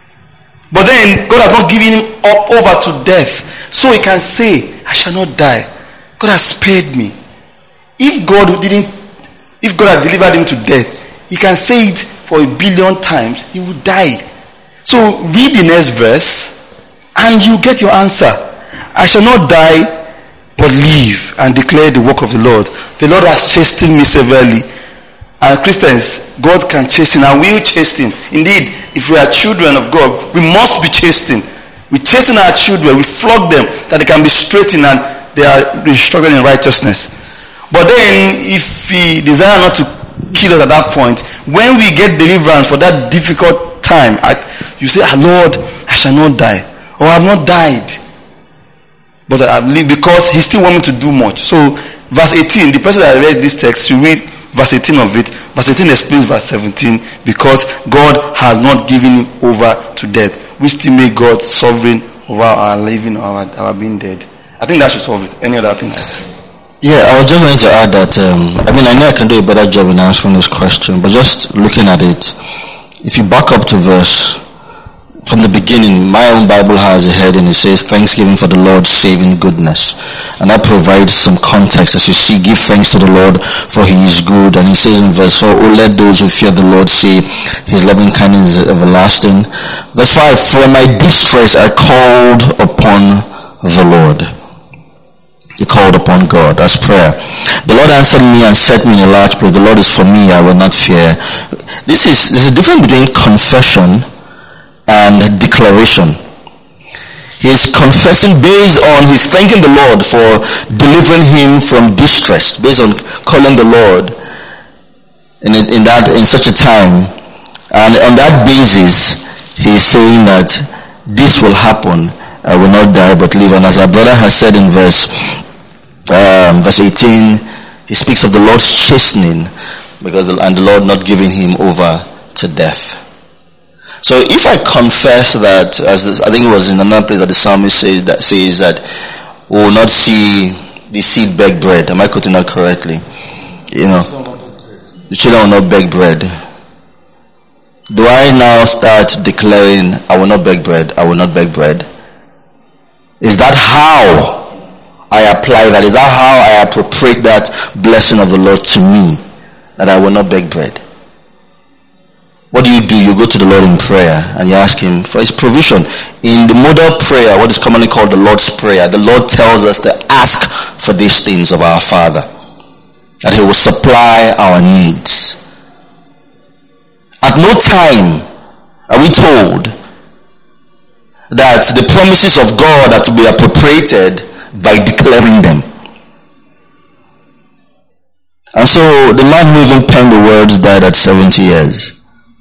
but then God has not given him up over to death, so he can say, I shall not die. God has spared me. If God didn't, if God had delivered him to death, he can say it for a billion times, he would die. So read the next verse and you get your answer. I shall not die, but live and declare the work of the Lord. The Lord has chastened me severely. And Christians, God can chasten and will chasten. Indeed, if we are children of God, we must be chastened. We chasten our children, we flog them that they can be straightened and they are struggling in righteousness. But then, if we desire not to kill us at that point, when we get deliverance for that difficult time, you say, ah, Lord, I shall not die. Or I have not died, but I have lived, because he still wants me to do much. So verse eighteen, the person that read this text, you read verse eighteen of it. Verse eighteen explains verse seventeen, because God has not given him over to death. We still make God sovereign over our living or our, our being dead. I think that should solve it. Any other thing? Yeah, I was just going to add that, um, I mean, I know I can do a better job in answering this question, but just looking at it, if you back up to verse from the beginning, my own Bible has a heading. It says, Thanksgiving for the Lord's saving goodness. And that provides some context. As you see, give thanks to the Lord, for he is good. And he says in verse four, Oh, let those who fear the Lord say, his loving kindness is everlasting. Verse five, For in my distress I called upon the Lord. He called upon God. That's prayer. The Lord answered me and set me in a large place. The Lord is for me, I will not fear. This is, there's a difference between confession and declaration. He is confessing based on, he's thanking the Lord for delivering him from distress, based on calling the Lord in, a, in that, in such a time. And on that basis, he is saying that this will happen. I will not die but live. And as our brother has said in verse, um, verse eighteen, he speaks of the Lord's chastening, because the, and the Lord not giving him over to death. So if I confess that, as this, I think it was in another place that the psalmist says that says that we will not see the seed beg bread. Am I quoting that correctly? You know, the children will not beg bread. Do I now start declaring, I will not beg bread, I will not beg bread? Is that how I apply that? Is that how I appropriate that blessing of the Lord to me, that I will not beg bread? What do you do? You go to the Lord in prayer and you ask him for his provision. In the model prayer, what is commonly called the Lord's Prayer, the Lord tells us to ask for these things of our Father, that he will supply our needs. At no time are we told that the promises of God are to be appropriated by declaring them. And so the man who even penned the words died at seventy years.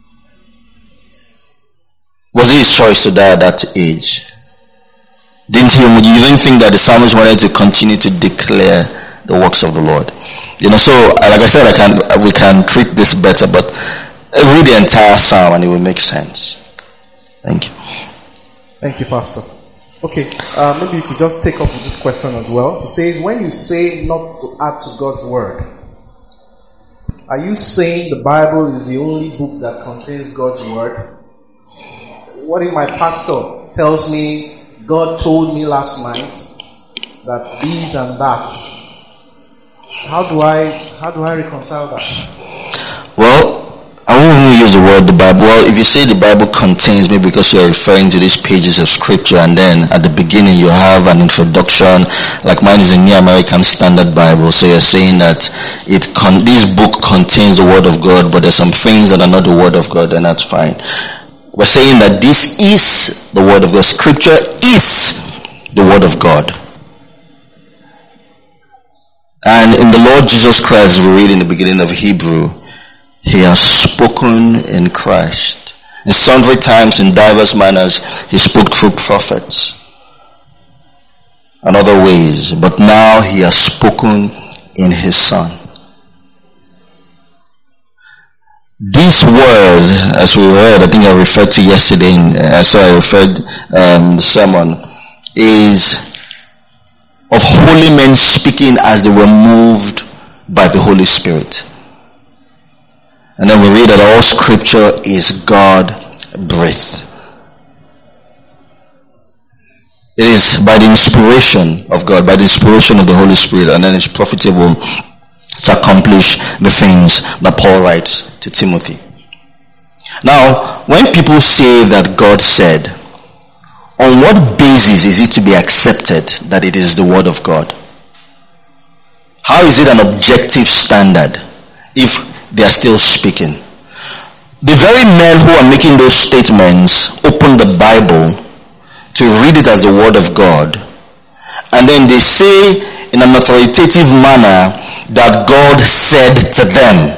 Was it his choice to die at that age? Didn't he? You didn't think that the psalmist wanted to continue to declare the works of the Lord? You know, so like I said, I can we can treat this better, but read the entire psalm and it will make sense. Thank you. Thank you, Pastor. Okay, uh, maybe you could just take up with this question as well. It says, when you say not to add to God's word, are you saying the Bible is the only book that contains God's word? What if my pastor tells me God told me last night that this and that? How do I how do I reconcile that? Well, I won't even use the word the Bible. Well, if you say the Bible contains, maybe because you're referring to these pages of scripture, and then at the beginning you have an introduction, like mine is a New American Standard Bible, so you're saying that it con- this book contains the word of God, but there's some things that are not the word of God, and that's fine. We're saying that this is the word of God. Scripture is the word of God. And in the Lord Jesus Christ, we read in the beginning of Hebrew, He has spoken in Christ. In sundry times, in diverse manners, He spoke through prophets and other ways. But now He has spoken in His Son. This word, as we read, I think I referred to yesterday, in, uh, so I referred um, the sermon, is of holy men speaking as they were moved by the Holy Spirit. And then we read that all scripture is God-breathed. It is by the inspiration of God, by the inspiration of the Holy Spirit, and then it's profitable to accomplish the things that Paul writes to Timothy. Now, when people say that God said, on what basis is it to be accepted that it is the word of God? How is it an objective standard if they are still speaking? The very men who are making those statements open the Bible to read it as the word of God, and then they say in an authoritative manner that God said to them.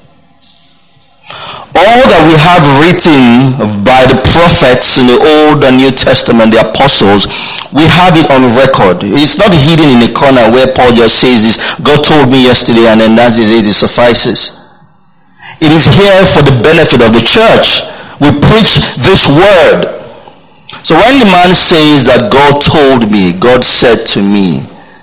All that we have written by the prophets in the Old and New Testament, the apostles, we have it on record. It's not hidden in a corner where Paul just says this, God told me yesterday, and then that is it, it suffices. It is here for the benefit of the church. We preach this word. So when the man says that God told me, God said to me,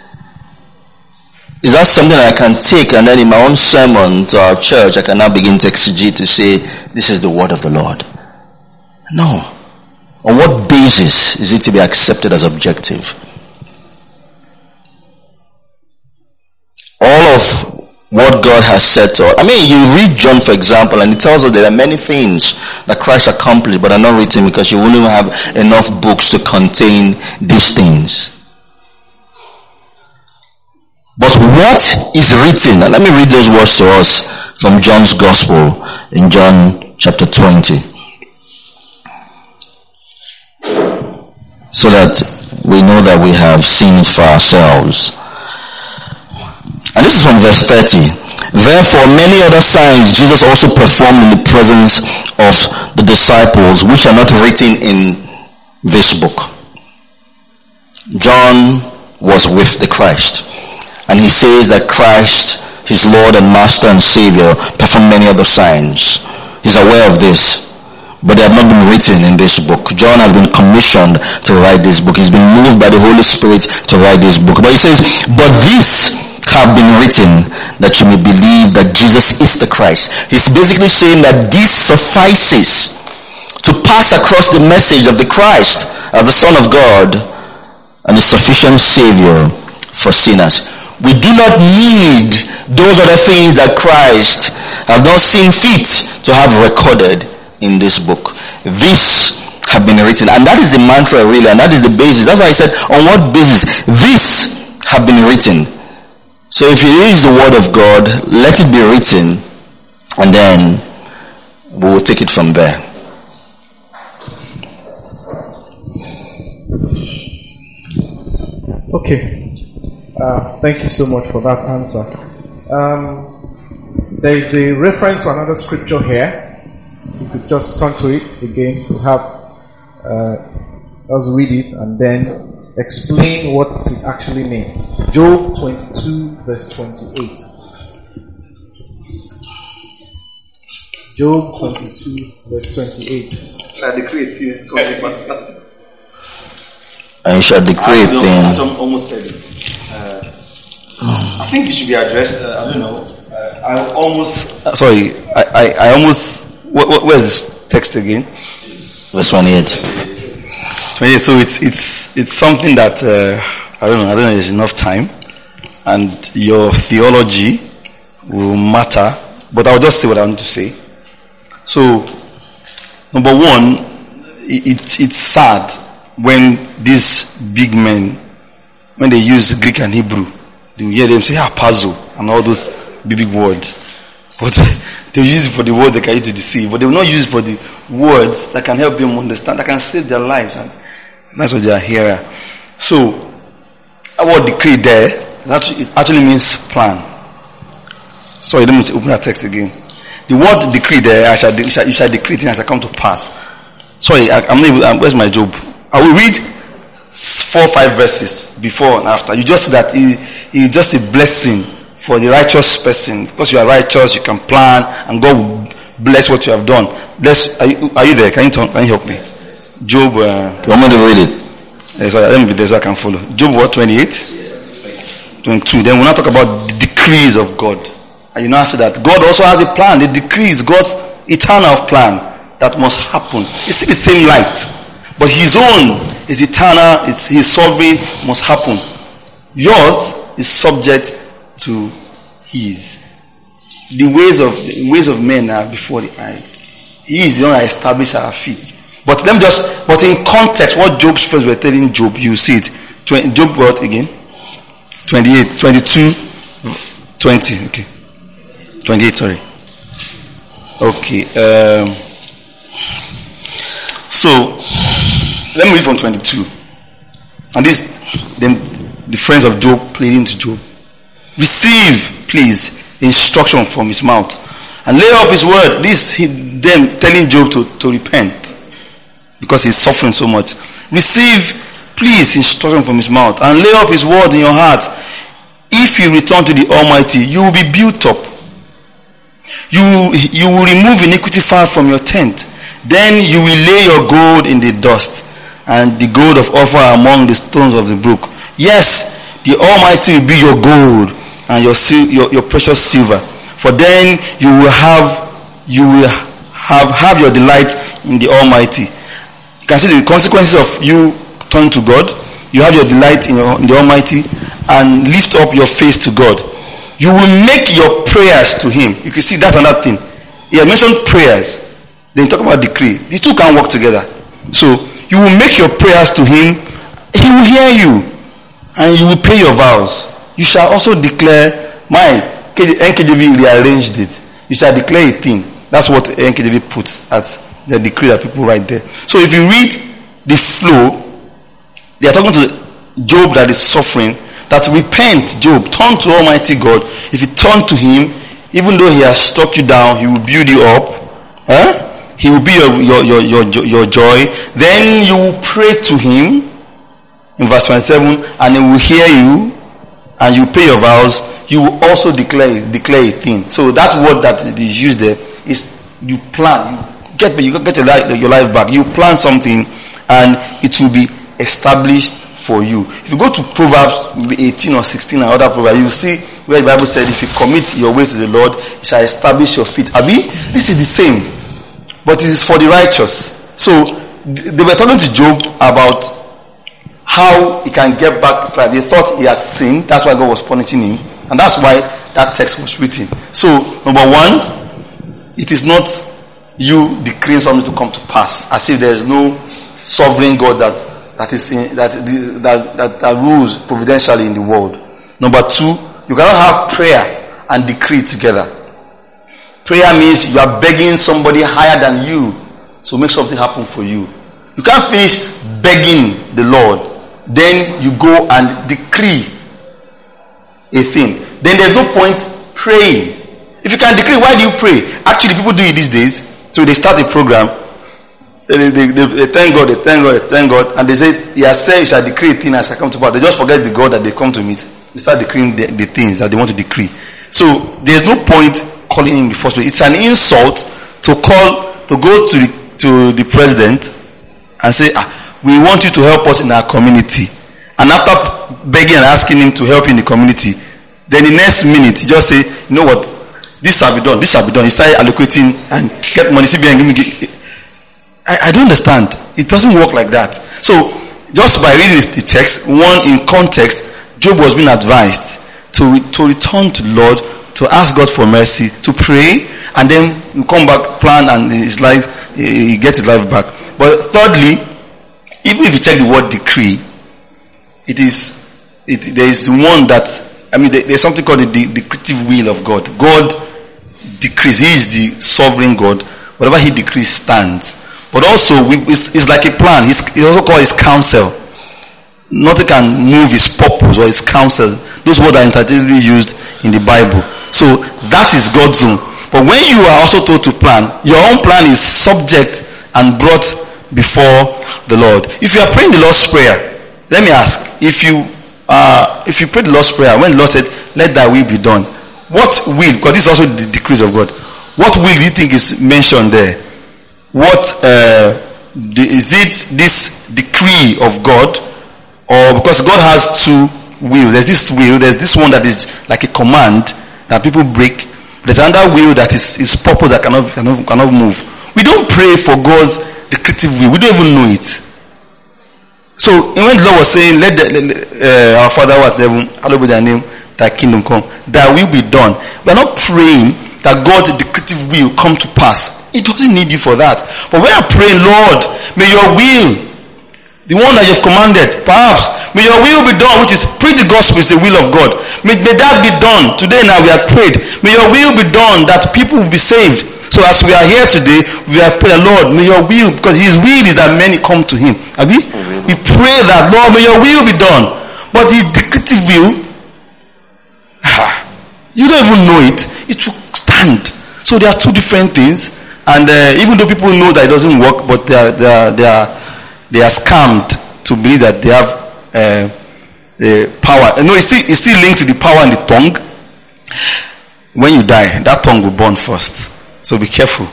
is that something that I can take and then in my own sermon to our church I can now begin to exegete to say this is the word of the Lord? No. On what basis is it to be accepted as objective? All of what God has said to us. I mean, you read John, for example, and it tells us there are many things that Christ accomplished but are not written because you wouldn't have enough books to contain these things. But what is written? Now let me read those words to us from John's Gospel in John chapter twenty. So that we know that we have seen it for ourselves. And this is from verse thirty. Therefore many other signs Jesus also performed in the presence of the disciples, which are not written in this book. John was with the Christ. And he says that Christ, his Lord and Master and Savior, performed many other signs. He's aware of this. But they have not been written in this book. John has been commissioned to write this book. He's been moved by the Holy Spirit to write this book. But he says, but this have been written that you may believe that Jesus is the Christ. He's basically saying that this suffices to pass across the message of the Christ as the Son of God and the sufficient Savior for sinners. We do not need those other things that Christ has not seen fit to have recorded in this book. This have been written, and that is the mantra really, and that is the basis. That's why I said, on what basis? This have been written. So if it is the word of God, let it be written, and then we will take it from there. Okay. Uh, thank you so much for that answer. Um, there is a reference to another scripture here. You could just turn to it again. We have, uh, let's read it and then explain what it actually means. Job twenty-two, verse twenty-eight. Job twenty-two, verse twenty-eight. I decree it. I shall decree a thing. Adam almost said it. Uh, I think it should be addressed. Uh, I don't know. Uh, I almost, uh, sorry, I, I, I almost, wh- wh- where's this text again? Verse twenty-eight. twenty-eight. So it's, it's, it's something that, uh, I don't know, I don't know, there's enough time. And your theology will matter. But I'll just say what I want to say. So, number one, it, it, it's sad when these big men, when they use Greek and Hebrew, you hear them say hapazo and all those big, big words. But they use it for the word they can use to deceive. But they will not use it for the words that can help them understand, that can save their lives. And that's what they are here. So, our decree there, it actually means plan. Sorry, let me open that text again. The word decree there, I shall, you shall, you shall decree things as I come to pass. Sorry, I, I'm not able, um, where's my job? I will read four or five verses before and after. You just see that it, it's just a blessing for the righteous person. Because you are righteous, you can plan, and God will bless what you have done. Let's, are, you, are you there? Can you, turn, can you help me? Job. Uh, you want me to read it? Yeah, so let me be there so I can follow. Job what, twenty-eight? twenty-two. Then we'll now talk about the decrees of God. And you now see that God also has a plan. The decree is God's eternal plan that must happen. It's still the same light. But his own is eternal, is his sovereign, must happen. Yours is subject to his. The ways of the ways of men are before the eyes. He is the one that established our feet. But let me just, but in context, what Job's friends were telling Job, you see it. Job what again? twenty-eight, twenty-two, twenty, okay. twenty-eight, sorry. Okay. Um, so, let me read from twenty-two. And this, then the friends of Job pleading to Job. Receive, please, instruction from his mouth. And lay up his word. This, he, them telling Job to, to repent. Because he's suffering so much. Receive, please, instruction from his mouth. And lay up his word in your heart. If you return to the Almighty, you will be built up. You, you will remove iniquity far from your tent. Then you will lay your gold in the dust, and the gold of Ophir among the stones of the brook. Yes, the Almighty will be your gold and your, your, your precious silver. For then you will have you will have, have your delight in the Almighty. You can see the consequences of you turning to God. You have your delight in, your, in the Almighty, and lift up your face to God. You will make your prayers to him. You can see that's another thing. He had mentioned prayers. Then talk about decree. These two can work together. So you will make your prayers to him. He will hear you. And you will pay your vows. You shall also declare, mine, N K J V rearranged it. You shall declare a thing. That's what N K J V puts as the decree that people write there. So if you read the flow, they are talking to Job that is suffering. That repent, Job, turn to Almighty God. If you turn to him, even though he has struck you down, he will build you up. Huh? He will be your, your, your, your, your joy. Then you will pray to him in verse twenty-seven, and he will hear you, and you pay your vows. You will also declare declare a thing. So that word that is used there is you plan. You get you get your life, your life back. You plan something, and it will be established for you. If you go to Proverbs eighteen or sixteen and other Proverbs, you will see where the Bible said, if you commit your ways to the Lord, he shall establish your feet. Abi, this is the same, but it is for the righteous. So they were talking to Job about how he can get back his life. They thought he had sinned. That's why God was punishing him, and that's why that text was written. So number one, it is not you decreeing something to come to pass, as if there is no sovereign God that that is in, that, that that that rules providentially in the world. Number two, you cannot have prayer and decree together. Prayer means you are begging somebody higher than you to make something happen for you. You can't finish begging the Lord, then you go and decree a thing. Then there's no point praying. If you can decree, why do you pray? Actually, people do it these days. So they start a program. They, they, they, they thank God, they thank God, they thank God, and they say, he has said you shall decree a thing as shall come to pass. They just forget the God that they come to meet. They start decreeing the, the things that they want to decree. So there's no point calling him in the first place. It's an insult to call, to go to the, to the president and say, ah, we want you to help us in our community. And after begging and asking him to help in the community, then the next minute, you just say, you know what, this shall be done, this shall be done. You start allocating and get money, C B N, give me, give, I, I don't understand. It doesn't work like that. So, just by reading the text, one in context, Job was being advised to, re, to return to the Lord, to ask God for mercy, to pray, and then you come back, plan, and his life, he gets his life back. But thirdly, even if you check the word decree, it is, it, there is one that, I mean, there, there's something called the, the decretive will of God. God decrees. He is the sovereign God. Whatever he decrees stands. But also, we, it's, it's like a plan. He's, it's also called his counsel. Nothing can move his purpose or his counsel. Those words are interchangeably used in the Bible. So, that is God's own. But when you are also told to plan, your own plan is subject and brought before the Lord. If you are praying the Lord's Prayer, let me ask, if you uh, if you pray the Lord's Prayer, when the Lord said, let thy will be done, what will, because this is also the decrees of God, what will do you think is mentioned there? What uh, the, is it this decree of God, or because God has two wills? There's this will, there's this one that is like a command that people break. There's another will that is, is purpose that cannot, cannot cannot move. We don't pray for God's decretive will. We don't even know it. So when the Lord was saying, "Let the, uh, our Father who art in heaven, hallowed be thy name, thy kingdom come, thy will be done." We are not praying that God's decretive will come to pass. He doesn't need you for that. But we are praying, Lord, may your will, the one that you've commanded, perhaps, may your will be done, which is preach the gospel, is the will of God. May, may that be done. Today now we have prayed. May your will be done that people will be saved. So as we are here today, we have prayed, Lord, may your will, because his will is that many come to him. Have we? We pray that, Lord, may your will be done. But his decretive will, you don't even know it. It will stand. So there are two different things. And uh, even though people know that it doesn't work, but they are, they are, they are, they are scammed to believe that they have uh, the power. No, it's still, it's still linked to the power in the tongue. When you die, that tongue will burn first. So be careful.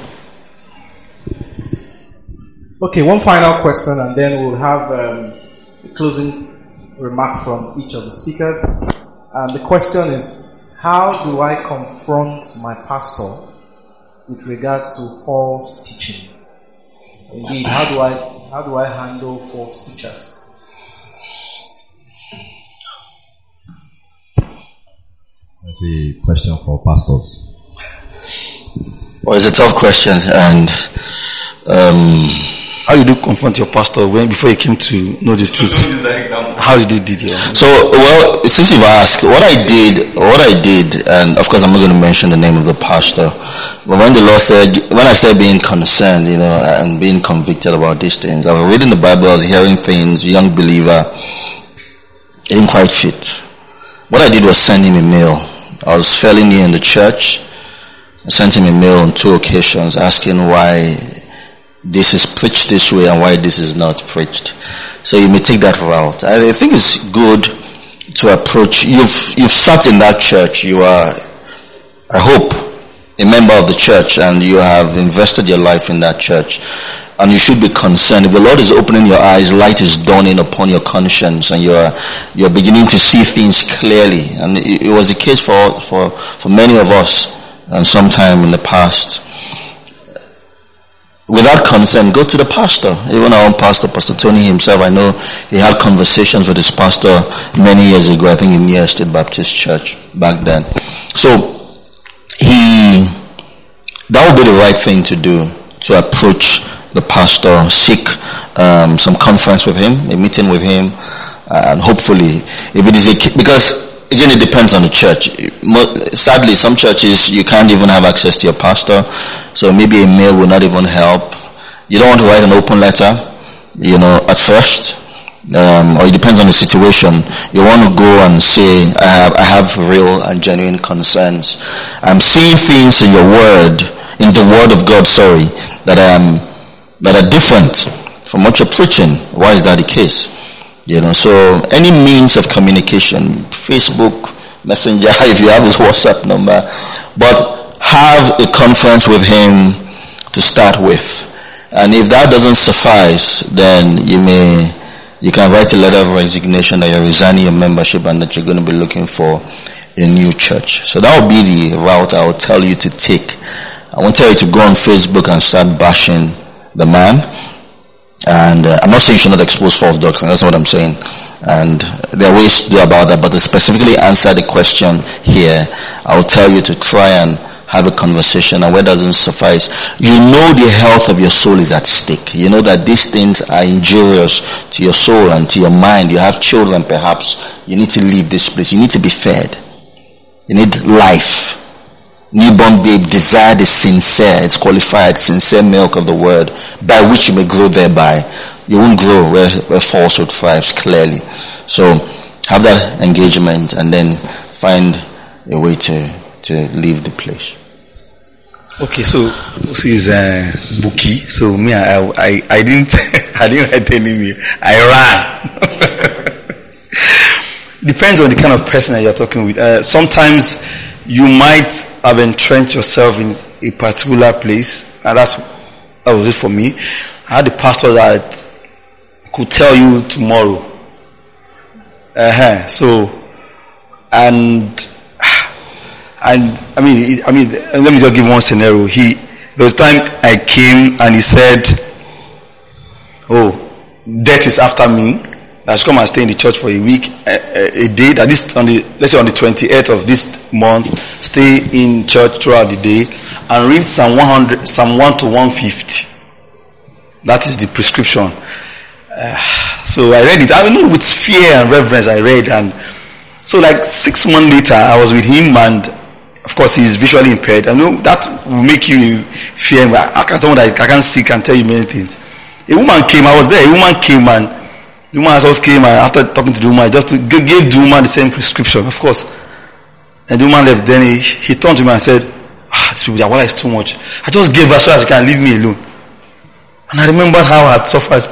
Okay, one final question, and then we'll have um, a closing remark from each of the speakers. And the question is, how do I confront my pastor with regards to false teachings? Indeed, how do I how do I handle false teachers? That's a question for pastors. Well, it's a tough question, and um, how did you confront your pastor when before you came to know the truth? How did you did it? So, well, since you've asked, what I did, what I did, and of course I'm not going to mention the name of the pastor, but when the Lord said, when I said being concerned, you know, and being convicted about these things, I was reading the Bible, I was hearing things, young believer, it didn't quite fit. What I did was send him a mail. I was fairly new in the church. I sent him a mail on two occasions asking why this is preached this way and why this is not preached. So you may take that route. I think it's good to approach, you've, you've sat in that church, you are, I hope, a member of the church, and you have invested your life in that church, and you should be concerned. If the Lord is opening your eyes, light is dawning upon your conscience, and you're, you're beginning to see things clearly. And it, it was the case for, for, for many of us, and sometime in the past. Without consent, go to the pastor. Even our own pastor, Pastor Tony himself, I know he had conversations with his pastor many years ago, I think in Near State Baptist Church back then. So, he, that would be the right thing to do, to approach the pastor, seek um, some conference with him, a meeting with him, and hopefully, if it is a, because again, it depends on the church. Sadly, some churches, you can't even have access to your pastor. So maybe a mail will not even help. You don't want to write an open letter, you know, at first. Um, or it depends on the situation. You want to go and say, I have, I have real and genuine concerns. I'm seeing things in your word, in the word of God, sorry, that um, that are different from what you're preaching. Why is that the case? You know, so any means of communication, Facebook, Messenger, if you have his WhatsApp number, but have a conference with him to start with. And if that doesn't suffice, then you may, you can write a letter of resignation that you're resigning your membership and that you're going to be looking for a new church. So that will be the route I will tell you to take. I won't tell you to go on Facebook and start bashing the man. And uh, I'm not saying you should not expose false doctrine. That's not what I'm saying. And there are ways to do about that. But to specifically answer the question here, I will tell you to try and have a conversation, and where doesn't suffice, you know the health of your soul is at stake. You know that these things are injurious to your soul and to your mind. You have children perhaps. You need to leave this place. You need to be fed. You need life. Newborn babe desire the sincere, it's qualified, sincere milk of the word, by which you may grow thereby. You won't grow where, where falsehood thrives, clearly. So have that engagement and then find a way to, to leave the place. Okay, so this is uh, Buki. So me, I, I, I didn't, I didn't write any me. I ran. Depends on the kind of person that you're talking with. Uh, sometimes you might have entrenched yourself in a particular place, and that's that was it for me. I had a pastor that could tell you tomorrow. Uh-huh. So, and. And I mean, I mean, let me just give one scenario. He, there was time I came and he said, "Oh, death is after me. I should come and stay in the church for a week, a, a, a day. That is on the, let's say on the twenty-eighth of this month, stay in church throughout the day and read Psalm one hundred, Psalm one to one fifty. That is the prescription." Uh, so I read it. I mean, with fear and reverence, I read, and so like six months later, I was with him and. Of course, he is visually impaired. I know that will make you fear. I can't, someone that I can't see can tell you many things. A woman came, I was there, a woman came and the woman also came and after talking to the woman, just to give the woman the same prescription, of course. And the woman left, then he, he turned to me and said, ah, these people, their water is too much. I just gave her so as you can leave me alone. And I remembered how I had suffered.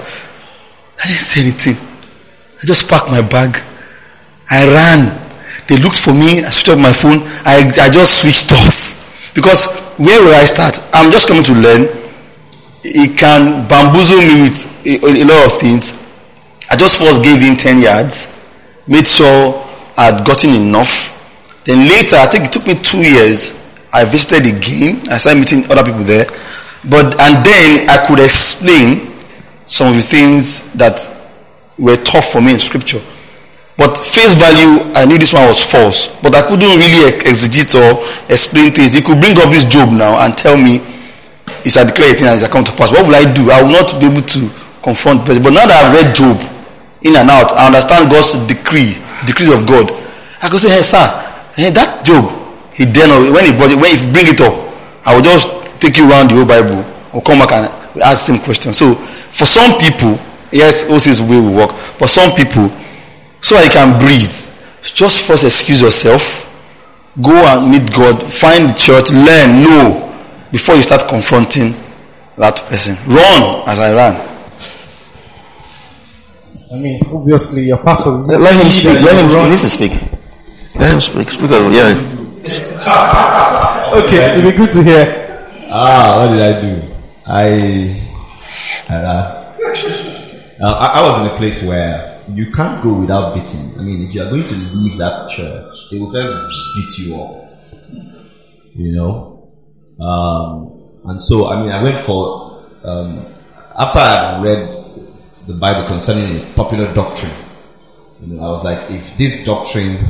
I didn't say anything. I just packed my bag. I ran. They looked for me, I switched off my phone, I, I just switched off. Because where will I start? I'm just coming to learn. It can bamboozle me with a, a lot of things. I just first gave him ten yards, made sure I had gotten enough. Then later, I think it took me two years, I visited again, I started meeting other people there. But, and then I could explain some of the things that were tough for me in scripture. But face value, I knew this one was false. But I couldn't really exegete or explain things. He could bring up this Job now and tell me, it's a declared thing and it's a come to pass. What will I do? I will not be able to confront the person. But now that I've read Job, in and out, I understand God's decree, decrees of God. I could say, hey sir, hey, that Job, he dare not, when he brought it, when he bring it up, I will just take you around the whole Bible, or come back and ask the same question. So, for some people, yes, O C's way will work, but some people, so I can breathe, just first excuse yourself, go and meet God, find the church, learn, know, before you start confronting that person. Run as I ran. I mean, obviously, your pastor. Let, let him speak. Let him. He needs to speak. Let him speak. Speak over. Yeah. Okay, it'd be good to hear. Ah, what did I do? I, uh, uh, I, I was in a place where you can't go without beating. I mean, if you are going to leave that church, they will first beat you up. You know? Um, and so, I mean, I went for, um, after I had read the Bible concerning a popular doctrine, you know, I was like, if this doctrine,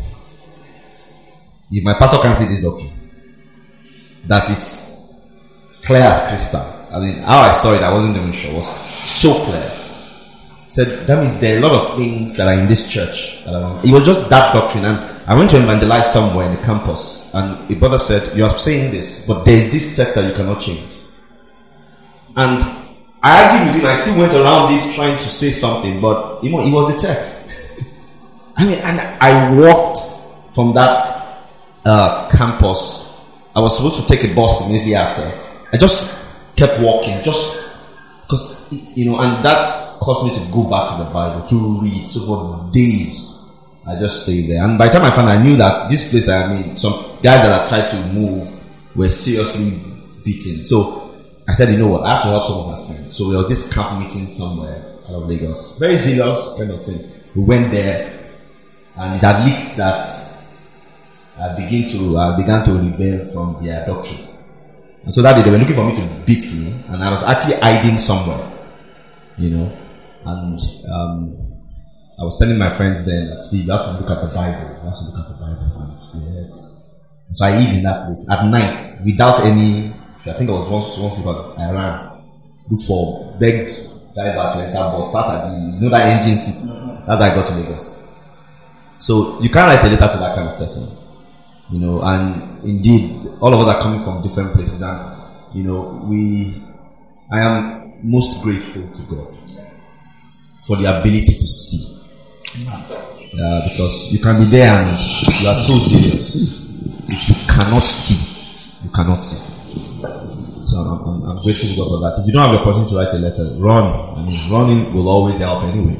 if my pastor can't see this doctrine, that is clear as crystal. I mean, how I saw it, I wasn't even sure. It was so clear. Said, that means there are a lot of things that are in this church that are wrong. It was just that doctrine. And I went to evangelize somewhere in the campus, and a brother said, you are saying this, but there is this text that you cannot change. And I argued with him. I still went around it trying to say something, but you know, it was the text. I mean, and I walked from that uh, campus. I was supposed to take a bus immediately after. I just kept walking, just because, you know, and that caused me to go back to the Bible, to read. So for days, I just stayed there. And by the time I found, I knew that this place, I mean, some guys that I tried to move were seriously beaten. So I said, you know what, I have to help some of my friends. So there was this camp meeting somewhere out of Lagos. Very serious kind of thing. We went there, and it had leaked that I begin to, I began to rebel from their doctrine. And so that day they were looking for me to beat me, and I was actually hiding somewhere, you know. And um, I was telling my friends then that, Steve, you have to look at the Bible. You have to look at the Bible. And, yeah. So I hid in that place at night without any. I think I was once once about I ran, looked for, begged driver to enter bus, sat at the, you know, that engine seat. That's how I got to Lagos. So you can't write a letter to that kind of person, you know. And indeed, all of us are coming from different places, and you know, we. I am most grateful to God for the ability to see, uh, because you can be there and you are so serious. If you cannot see, you cannot see. So I'm, I'm, I'm grateful to God for that. If you don't have the opportunity to write a letter, run. I mean, running will always help anyway.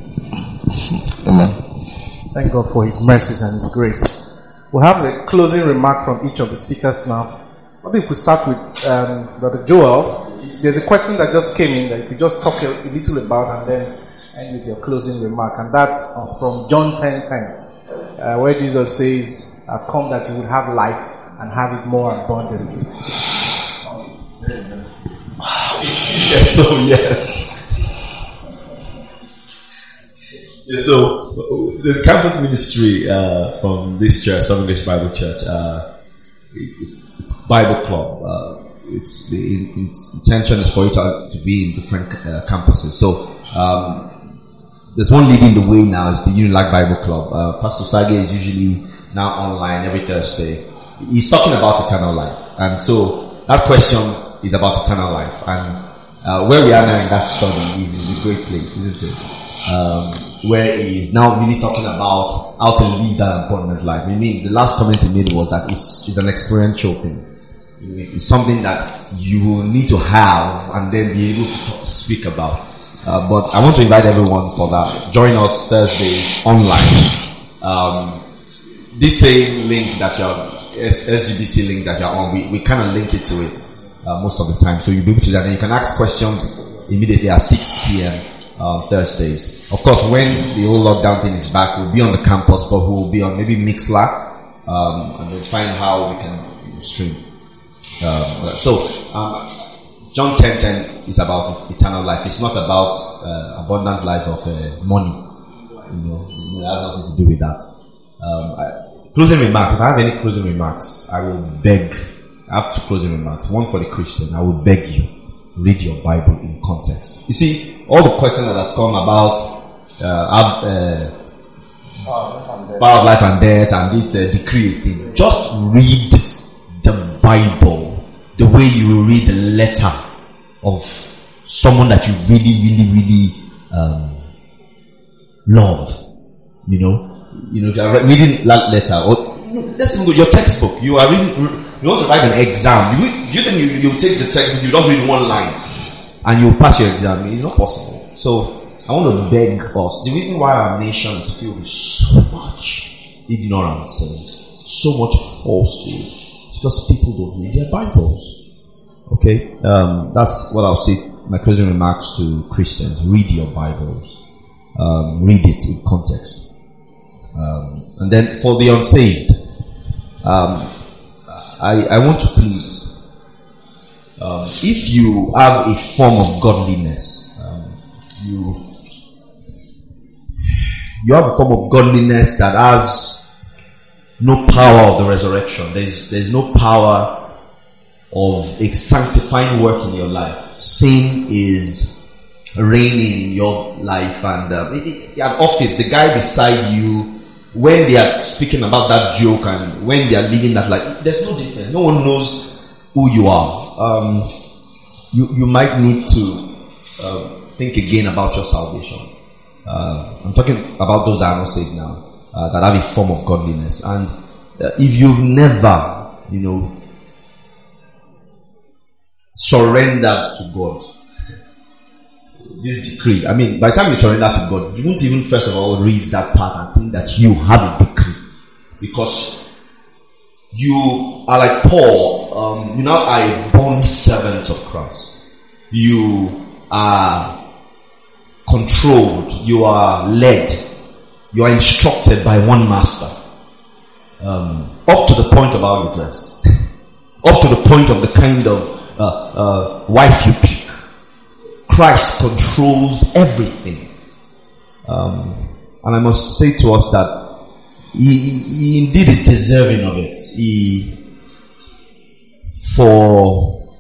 Amen. Thank God for His mercies and His grace. We'll have a closing remark from each of the speakers now. Maybe we could start with um, Brother Joel. There's a question that just came in that you could just talk a, a little about and then end with your closing remark. And that's uh, from John ten ten, uh, where Jesus says, I've come that you will have life and have it more abundantly. Yes, so yes. Yeah, so the campus ministry uh, from this church, Southern English Bible Church, uh, it, it's Bible Club. Uh, it's the its intention is for it to, to be in different uh, campuses. So um, there's one leading the way now. It's the Unilag Bible Club. Uh, Pastor Sage is usually now online every Thursday. He's talking about eternal life, and so that question is about eternal life. And uh, where we are now in that study is, is a great place, isn't it? Um, where he is now really talking about how to live that abundant life. I mean, the last comment he made was that it's, it's an experiential thing. It's something that you will need to have and then be able to talk, speak about. Uh, but I want to invite everyone for that. Join us Thursdays online. Um, this same link that you're, S G B C link that you're on, we, we kind of link it to it uh, most of the time. So you'll be able to do that. And you can ask questions immediately at six p.m. Uh, Thursdays. Of course, when the whole lockdown thing is back, we'll be on the campus, but we'll be on maybe Mixlr, um, and we'll find how we can you know, stream. Um, so, um, John ten ten is about eternal life. It's not about uh, abundant life of uh, money. You know, it has nothing to do with that. Um, I, closing remarks. If I have any closing remarks, I will beg. I have two closing remarks. One for the Christian. I will beg you, read your Bible in context. You see, all the questions that has come about uh, uh, power of life and death and this uh, decree thing. Just read the Bible the way you will read the letter of someone that you really, really, really um, love. You know, you know, if you are reading that letter, or let's even go your textbook. You are reading. You want to write an exam. You, you think you you take the textbook, you don't read one line, and you pass your exam? It's not possible. So I want to beg us. The reason why our nation is filled with so much ignorance and so much falsehood is because people don't read their Bibles. Okay, um, that's what I'll say. My closing remarks to Christians: read your Bibles, um, read it in context, um, and then for the unsaved, um, I, I want to plead. Um, if you have a form of godliness, um, you you have a form of godliness that has no power of the resurrection. There's there's no power of a sanctifying work in your life. Sin is reigning in your life, and uh, it, it, at office, the guy beside you, when they are speaking about that joke and when they are living that life, there's no difference. No one knows who you are. Um, you you might need to uh, think again about your salvation. Uh, I'm talking about those that are not saved now, uh, that have a form of godliness. And uh, if you've never, you know, surrendered to God, this decree, I mean, by the time you surrender to God, you won't even first of all read that part and think that you have a decree, because you are like Paul. Um, you now are a bond servant of Christ. You are controlled. You are led. You are instructed by one master. um, up to the point of how you dress, up to the point of the kind of uh, uh, wife you pick. Christ controls everything. Um, and I must say to us that he, he indeed is deserving of it. He, for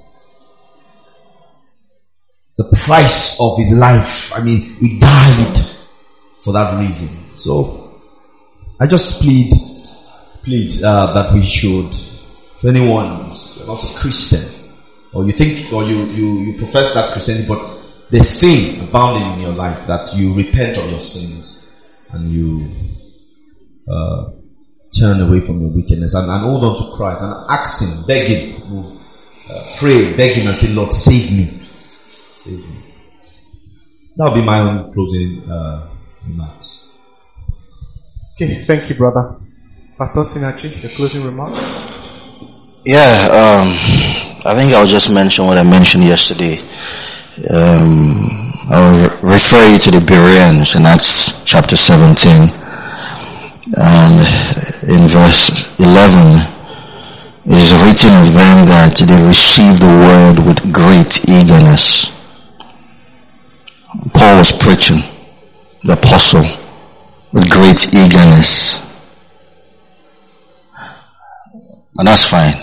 the price of his life, I mean, he died for that reason. So, I just plead, plead uh, that we should, if anyone is not a Christian, or you think, or you, you, you profess that Christianity, but there's sin abounding in your life, that you repent of your sins and you uh, turn away from your wickedness and, and hold on to Christ and ask him, beg him, uh, pray, beg him and say, Lord, save me. Save me. That'll be my own closing uh, remarks. Okay, thank you, brother. Pastor Sinachi, your closing remark? Yeah, um, I think I'll just mention what I mentioned yesterday. Um, I'll re- refer you to the Bereans in Acts chapter seventeen, and in verse eleven it is written of them that they received the word with great eagerness. Paul was preaching, the apostle, with great eagerness, and that's fine,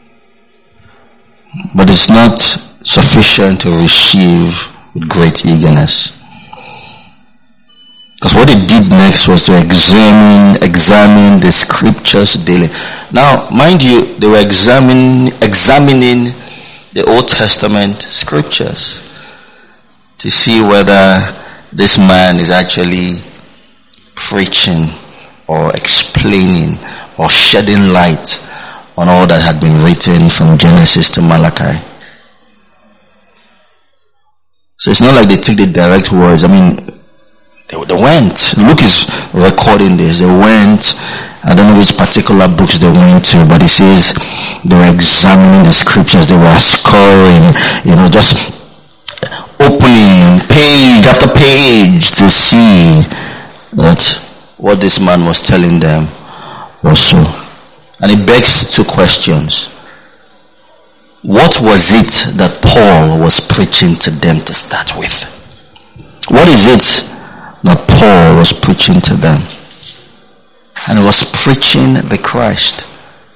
but it's not sufficient to receive with great eagerness. Because what they did next was to examine, examine the scriptures daily. Now, mind you, they were examining, examining the Old Testament scriptures to see whether this man is actually preaching or explaining or shedding light on all that had been written from Genesis to Malachi. So it's not like they took the direct words. I mean, they, they went. Luke is recording this. They went. I don't know which particular books they went to, but it says they were examining the scriptures. They were scoring, you know, just opening page after page to see that what this man was telling them was so. And it begs two questions. What was it that Paul was preaching to them to start with? What is it that Paul was preaching to them? And he was preaching the Christ.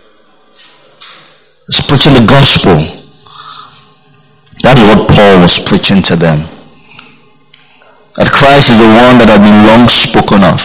He was preaching the gospel. That is what Paul was preaching to them. That Christ is the one that had been long spoken of.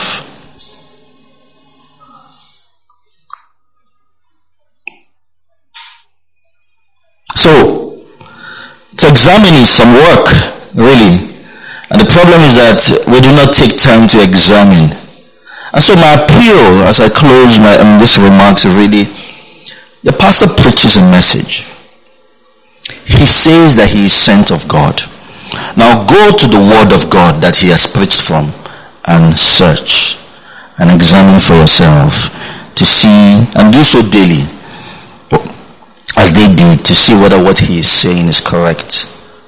So, to examine is some work, really. And the problem is that we do not take time to examine. And so my appeal as I close my um, this remarks is really, the pastor preaches a message. He says that he is sent of God. Now go to the word of God that he has preached from and search and examine for yourself to see, and do so daily, as they did, to see whether what he is saying is correct.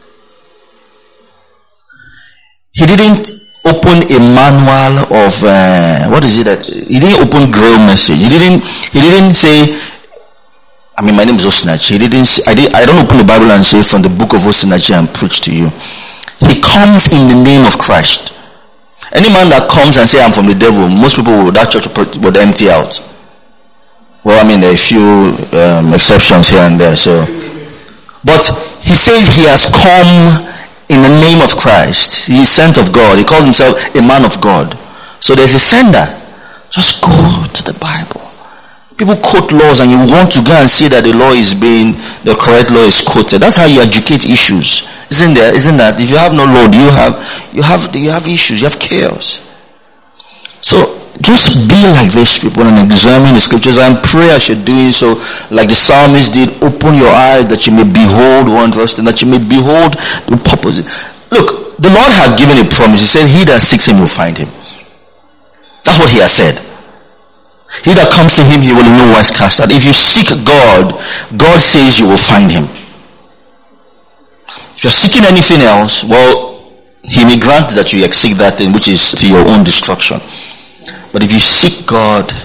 He didn't open a manual of uh, what is it that he didn't open Grail message. He didn't. He didn't say. I mean, my name is Osinachi. He didn't. Say, I did. I don't open the Bible and say from the book of Osinachi and preach to you. He comes in the name of Christ. Any man that comes and say I'm from the devil, most people will that church would empty out. Well, I mean, there are a few um, exceptions here and there. So, but he says he has come in the name of Christ. He is sent of God. He calls himself a man of God. So there's a sender. Just go to the Bible. People quote laws, and you want to go and see that the law is being, the correct law is quoted. That's how you educate issues, isn't there? Isn't that? If you have no law, you have, you have, you have issues. You have chaos. So. Just be like these people and examine the scriptures, and pray as you're doing so, like the psalmist did. Open your eyes that you may behold wondrous things, that you may behold the purpose. Look, the Lord has given a promise. He said, he that seeks him will find him. That's what he has said. He that comes to him, he will in no wise cast out. If you seek God, God says you will find him. If you're seeking anything else, well, he may grant that you seek that thing which is to your own destruction. But if you seek God,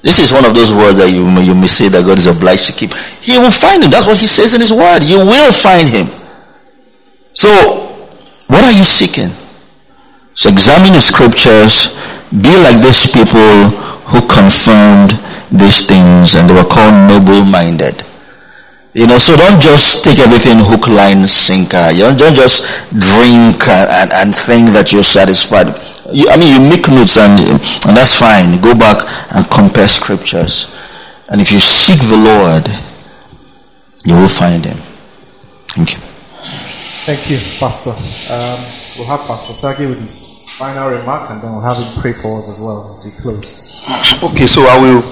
This is one of those words that you, you may say that God is obliged to keep. He will find him. That's what he says in his word. You will find him. So, what are you seeking? So examine the scriptures. Be like these people who confirmed these things, and they were called noble-minded. You know, so don't just take everything hook, line, sinker. You don't, don't just drink and, and, and think that you're satisfied. You, I mean, you make notes and, and that's fine. Go back and compare scriptures. And if you seek the Lord, you will find him. Thank you. Thank you, Pastor. Um, we'll have Pastor Sagi with his final remark, and then we'll have him pray for us as well as we close. Okay, so I will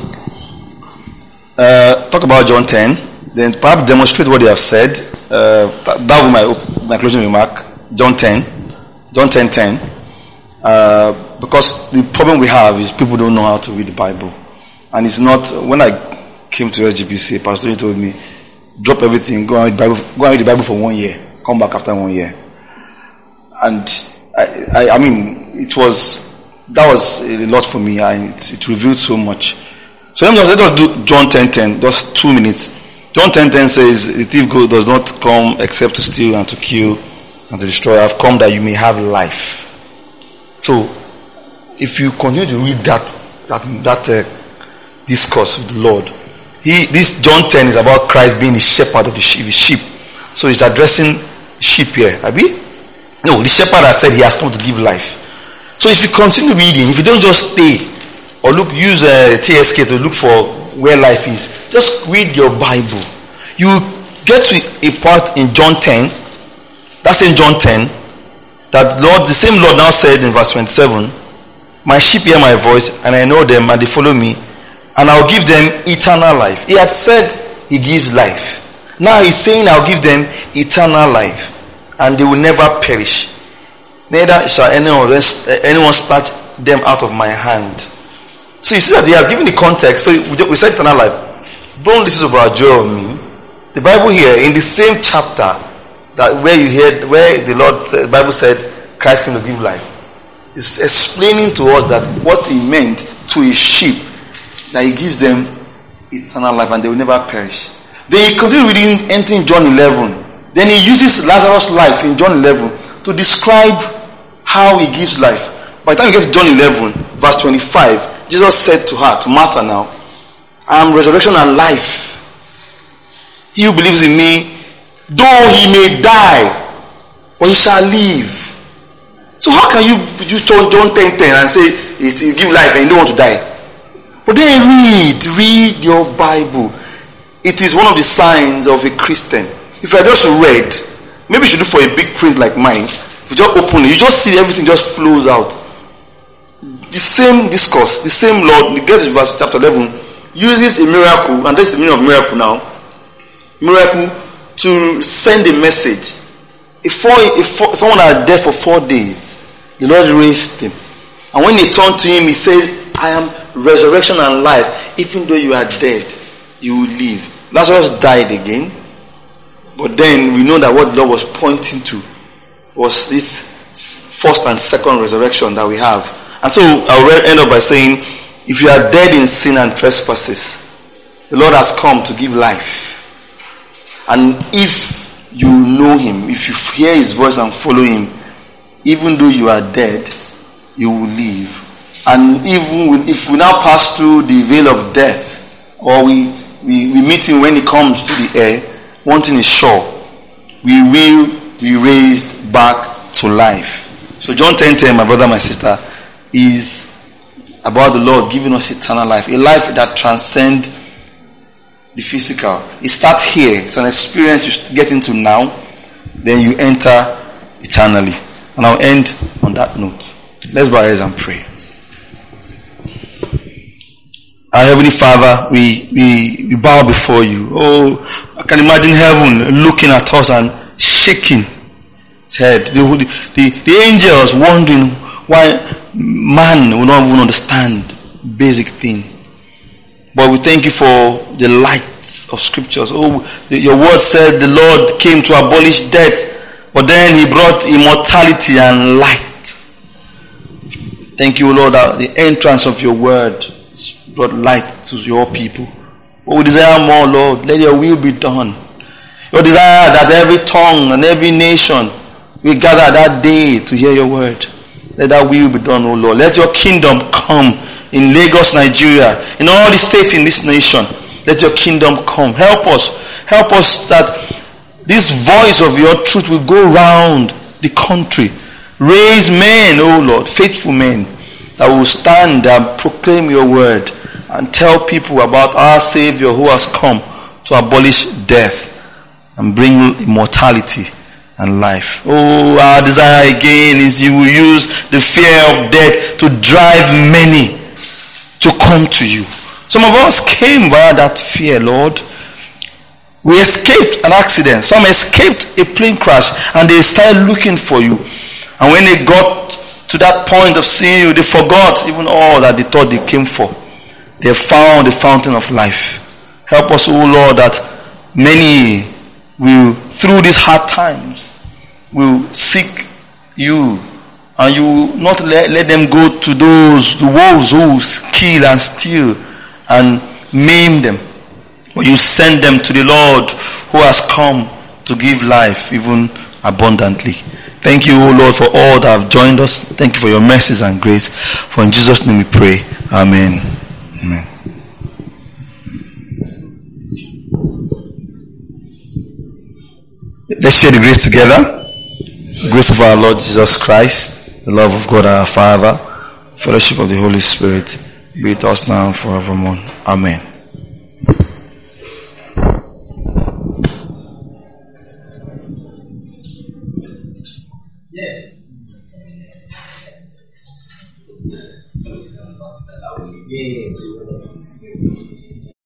uh, talk about John ten, then perhaps demonstrate what they have said. Uh, that will be my, my closing remark. John ten. John ten ten. Uh, because the problem we have is people don't know how to read the Bible. And it's not, when I came to S G B C, Pastor told me, drop everything, go and read the Bible, go and read the Bible for one year, come back after one year. And I, I, I mean, it was, that was a lot for me, and it, it revealed so much. So let, me just, let us do John ten ten, just two minutes. John ten ten says, the thief does not come except to steal and to kill and to destroy. I have come that you may have life. So, if you continue to read that that that uh, discourse with the Lord, he this John ten is about Christ being the shepherd of the sheep. The sheep. So he's addressing sheep here. Abi? No, the shepherd has said he has come to give life. So if you continue reading, if you don't just stay or look, use uh, T S K to look for where life is, just read your Bible. You get to a part in John ten. That's in John ten. That Lord, the same Lord now said in verse twenty-seven, my sheep hear my voice, and I know them, and they follow me, and I'll give them eternal life. He had said he gives life. Now he's saying I'll give them eternal life, and they will never perish. Neither shall anyone, rest, anyone snatch them out of my hand. So you see that he has given the context. So we said eternal life. Don't listen to Brother Joel or me. The Bible here, in the same chapter, that where you heard, where the Lord said, the Bible said, Christ came to give life, is explaining to us that what he meant to his sheep, that he gives them eternal life and they will never perish. Then he continued reading anything in John eleven. Then he uses Lazarus' life in John eleven to describe how he gives life. By the time he gets to John eleven, verse twenty-five, Jesus said to her, to Martha now, I am resurrection and life. He who believes in me, though he may die, but he shall live. So how can you use John ten ten and say you give life and you don't want to die? But then read, read your Bible. It is one of the signs of a Christian. If I just read, maybe you should do for a big print like mine. If you just open it, you just see everything just flows out. The same discourse, the same Lord, the verse verse chapter eleven, uses a miracle, and that's the meaning of miracle now. Miracle to send a message. If, four, if four, someone had dead for four days, the Lord raised him. And when they turned to him, he said, I am resurrection and life. Even though you are dead, you will live. Lazarus died again. But then we know that what the Lord was pointing to was this first and second resurrection that we have. And so I'll end up by saying, if you are dead in sin and trespasses, the Lord has come to give life. And if you know him, if you hear his voice and follow him, even though you are dead, you will live. And even if we now pass through the veil of death, or we, we, we meet him when he comes to the air, one thing is sure, we will be raised back to life. So John ten ten, my brother, my sister, is about the Lord giving us eternal life, a life that transcends the physical. It starts here. It's an experience you get into now, then you enter eternally. And I'll end on that note. Let's bow our heads and pray. Our Heavenly Father, we, we, we bow before you. Oh, I can imagine heaven looking at us and shaking its head. The, the, the angels wondering why man will not even understand basic thing. But we thank you for the light of scriptures. Oh, your word said the Lord came to abolish death, but then he brought immortality and light. Thank you, Lord, that the entrance of your word brought light to your people. But we desire more, Lord. Let your will be done. Your desire that every tongue and every nation will gather that day to hear your word. Let that will be done, O Lord. Let your kingdom come in Lagos, Nigeria, in all the states in this nation. Let your kingdom come. Help us. Help us that this voice of your truth will go round the country. Raise men, O Lord, faithful men, that will stand and proclaim your word and tell people about our Savior who has come to abolish death and bring immortality and life. Oh, our desire again is you will use the fear of death to drive many to come to you. Some of us came via that fear, Lord. We escaped an accident. Some escaped a plane crash and they started looking for you. And when they got to that point of seeing you, they forgot even all that they thought they came for. They found the fountain of life. Help us, O Lord, that many will, through these hard times, will seek you. And you will not let, let them go to those, the wolves who kill and steal and maim them. But you send them to the Lord who has come to give life even abundantly. Thank you, O Lord, for all that have joined us. Thank you for your mercies and grace. For in Jesus' name we pray. Amen. Amen. Let's share the grace together. The grace of our Lord Jesus Christ, the love of God our Father, fellowship of the Holy Spirit, be with us now and forevermore. Amen. Yeah.